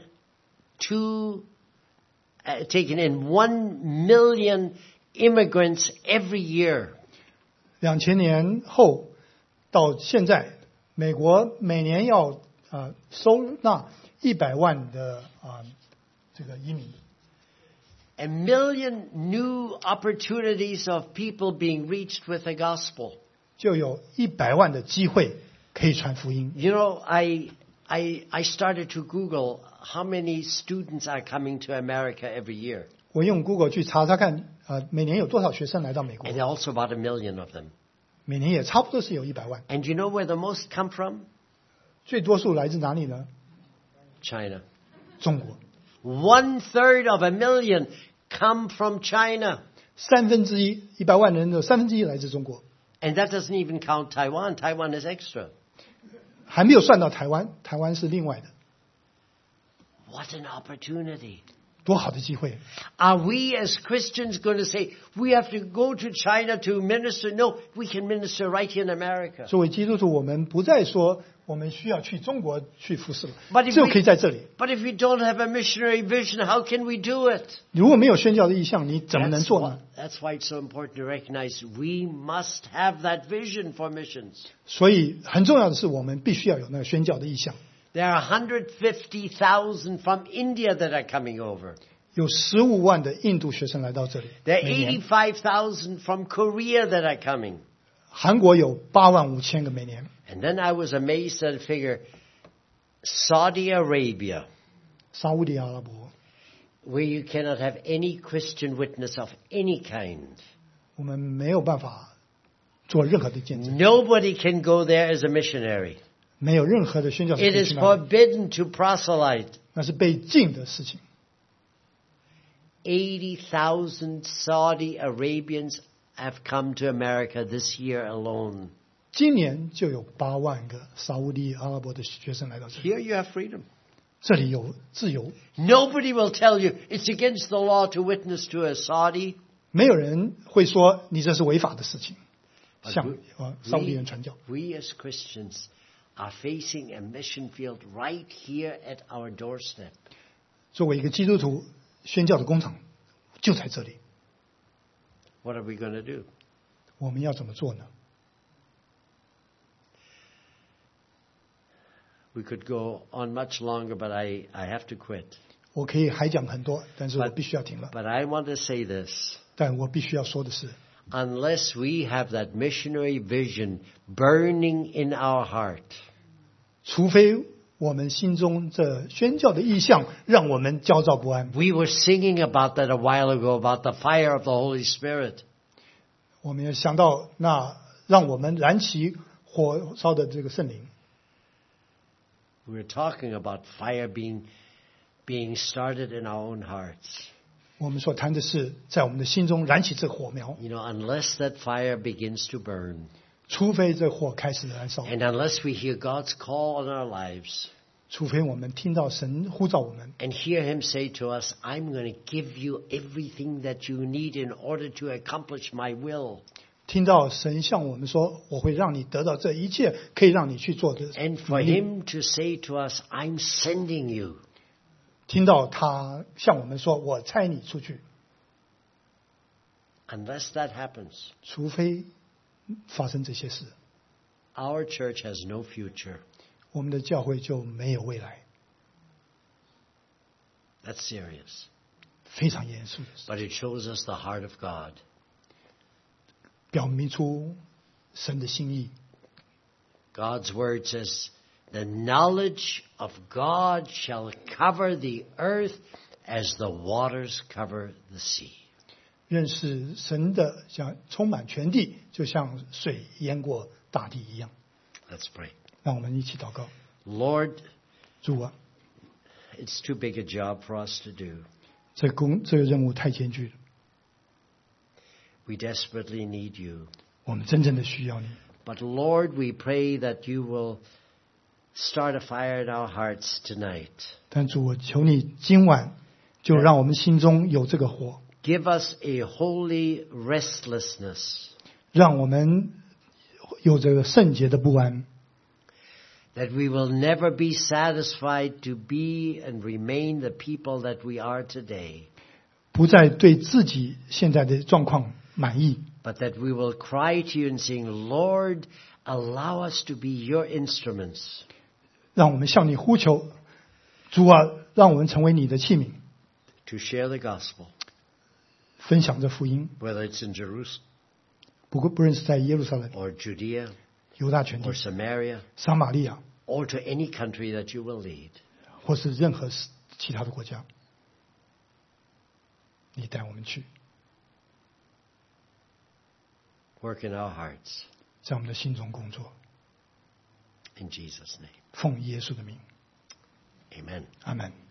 B: 1 million immigrants every year.
C: 2000年后到现在，美国每年要收纳100万的这个移民。
B: A million new opportunities of people being reached with the gospel.
C: 就有100万的机会可以传福音。
B: You know, I started to Google how many students are coming to America every year.
C: 我用 Google 去查查看，每年有多少学生来到美国
B: And？ also about 1 million of them.
C: 每年也差不多是有100万。
B: And you know where the most come from?
C: 最多数来自哪里呢？
B: China.
C: 中国。
B: 1/3 of 1 million come from China.
C: 1/3，100万人的1/3来自中国，
B: And that doesn't even count Taiwan. Taiwan is extra.
C: 还没有算到台湾，台湾是另外的。
B: What an opportunity.
C: 多好的机会！
B: Are we as Christians going to say, we have to go to China to minister? No, we can minister right here in America.
C: 作为基督徒，我们不再说我们需要去中国去服侍了
B: But if，
C: 只有可以在这里。
B: But if we don't have a missionary vision, how can we do it?
C: 如果没有宣教的意向，你怎么能做呢？
B: That's why it's so important to recognize we must have that vision for missions.
C: 所以很重要的是，我们必须要有那个宣教的意向。
B: There are 150,000 from India that are coming over.
C: 有15万的印度学生来到这里，
B: There are
C: 每年。
B: 85,000 from Korea that are coming.
C: 韩国有85000个每年。
B: And then I was amazed at the figure, Saudi Arabia,
C: 沙烏地阿拉伯，
B: where you cannot have any Christian witness of any kind.
C: 我们没有办法做任何的见证，
B: Nobody can go there as a missionary.
C: 没有任何的宣教士
B: It
C: 可以
B: is
C: 去那里，
B: forbidden to proselyte.
C: 那是被禁的事情。
B: 80,000 Saudi Arabians have come to America this year alone.
C: 今年就有8万个沙烏地阿拉伯的学生来到这里，
B: Here you have freedom.
C: 这里有自由，
B: Nobody will tell you it's against the law to witness to a Saudi.
C: 没有人会说你这是违法的事情，
B: But
C: 向沙烏地人传教。
B: we as Christians are facing a mission field right here at our doorstep.
C: 作为一个基督徒，宣教的工厂就在这里，
B: What are we going to do?
C: 我们要怎么做呢？
B: We could go on much longer, but I have to quit.
C: 我可以还讲很多，但是我
B: But-
C: 必须要停了。
B: But I want to say this.
C: 但我必须要说的是，
B: Unless we have that missionary vision burning in our heart,
C: 除非我们心中这宣教的意向让我们焦躁不安。
B: We were singing about that a while ago, about the fire of the Holy Spirit.
C: 我们也想到那让我们燃起火烧的这个圣灵。
B: We were talking about fire being started in our own hearts.
C: 我们所谈的是在我们的心中燃起这火苗，
B: You know, unless that fire begins to burn,
C: 除非这火开始燃烧，
B: and unless we hear God's call on our lives,
C: 除非我们听到神呼召我们，
B: and hear Him say to us, I'm going to give you everything that you need in order to accomplish my will.
C: 听到神向我们说我会让你得到这一切可以让你去做的
B: And for
C: 能力，
B: Him to say to us, I'm sending you.
C: 听到他向我们说我差你出去，
B: Unless that happens,
C: 除非发生这些事，
B: our church has no future.
C: 我们的教会就没有未来。
B: That's serious.
C: 非常严肃的事，
B: But it shows us the heart of God.
C: 表明出神的心意。
B: God's word says, the knowledge of God shall cover the earth as the waters cover the sea.
C: 认识神的像充满全地，就像水淹过大地一样。
B: Let's pray.
C: 让我们一起祷告。
B: Lord,
C: 主啊，
B: it's too big a job for us to do.
C: 这个任务太艰巨了，
B: We desperately need you.
C: 我们真正的需要你。
B: But Lord, we pray that you will start a fire in our hearts tonight.
C: 但主，我求你今晚就让我们心中有这个火，
B: Give us a holy restlessness,
C: 让我们有这个圣洁的不安，
B: that we will never be satisfied to be and remain the people that we are today,
C: 不再对自己现在的状况满意，
B: but that we will cry to you and sing, Lord, allow us to be your instruments,
C: 让我们向你呼求，主啊，让我们成为你的器皿，
B: to share the gospel,
C: 分享这福音。
B: whether it's in Jerusalem
C: 不论是在耶路撒冷、
B: or Judea
C: 犹大全地
B: or、Samaria
C: 撒玛利亚，
B: or to any country that you will lead.
C: 或是任何其他的国家，你带我们去，
B: Work in our hearts.
C: 在我们的心中工作。
B: In Jesus' name.
C: 奉耶稣的名，
B: Amen.
C: 阿门。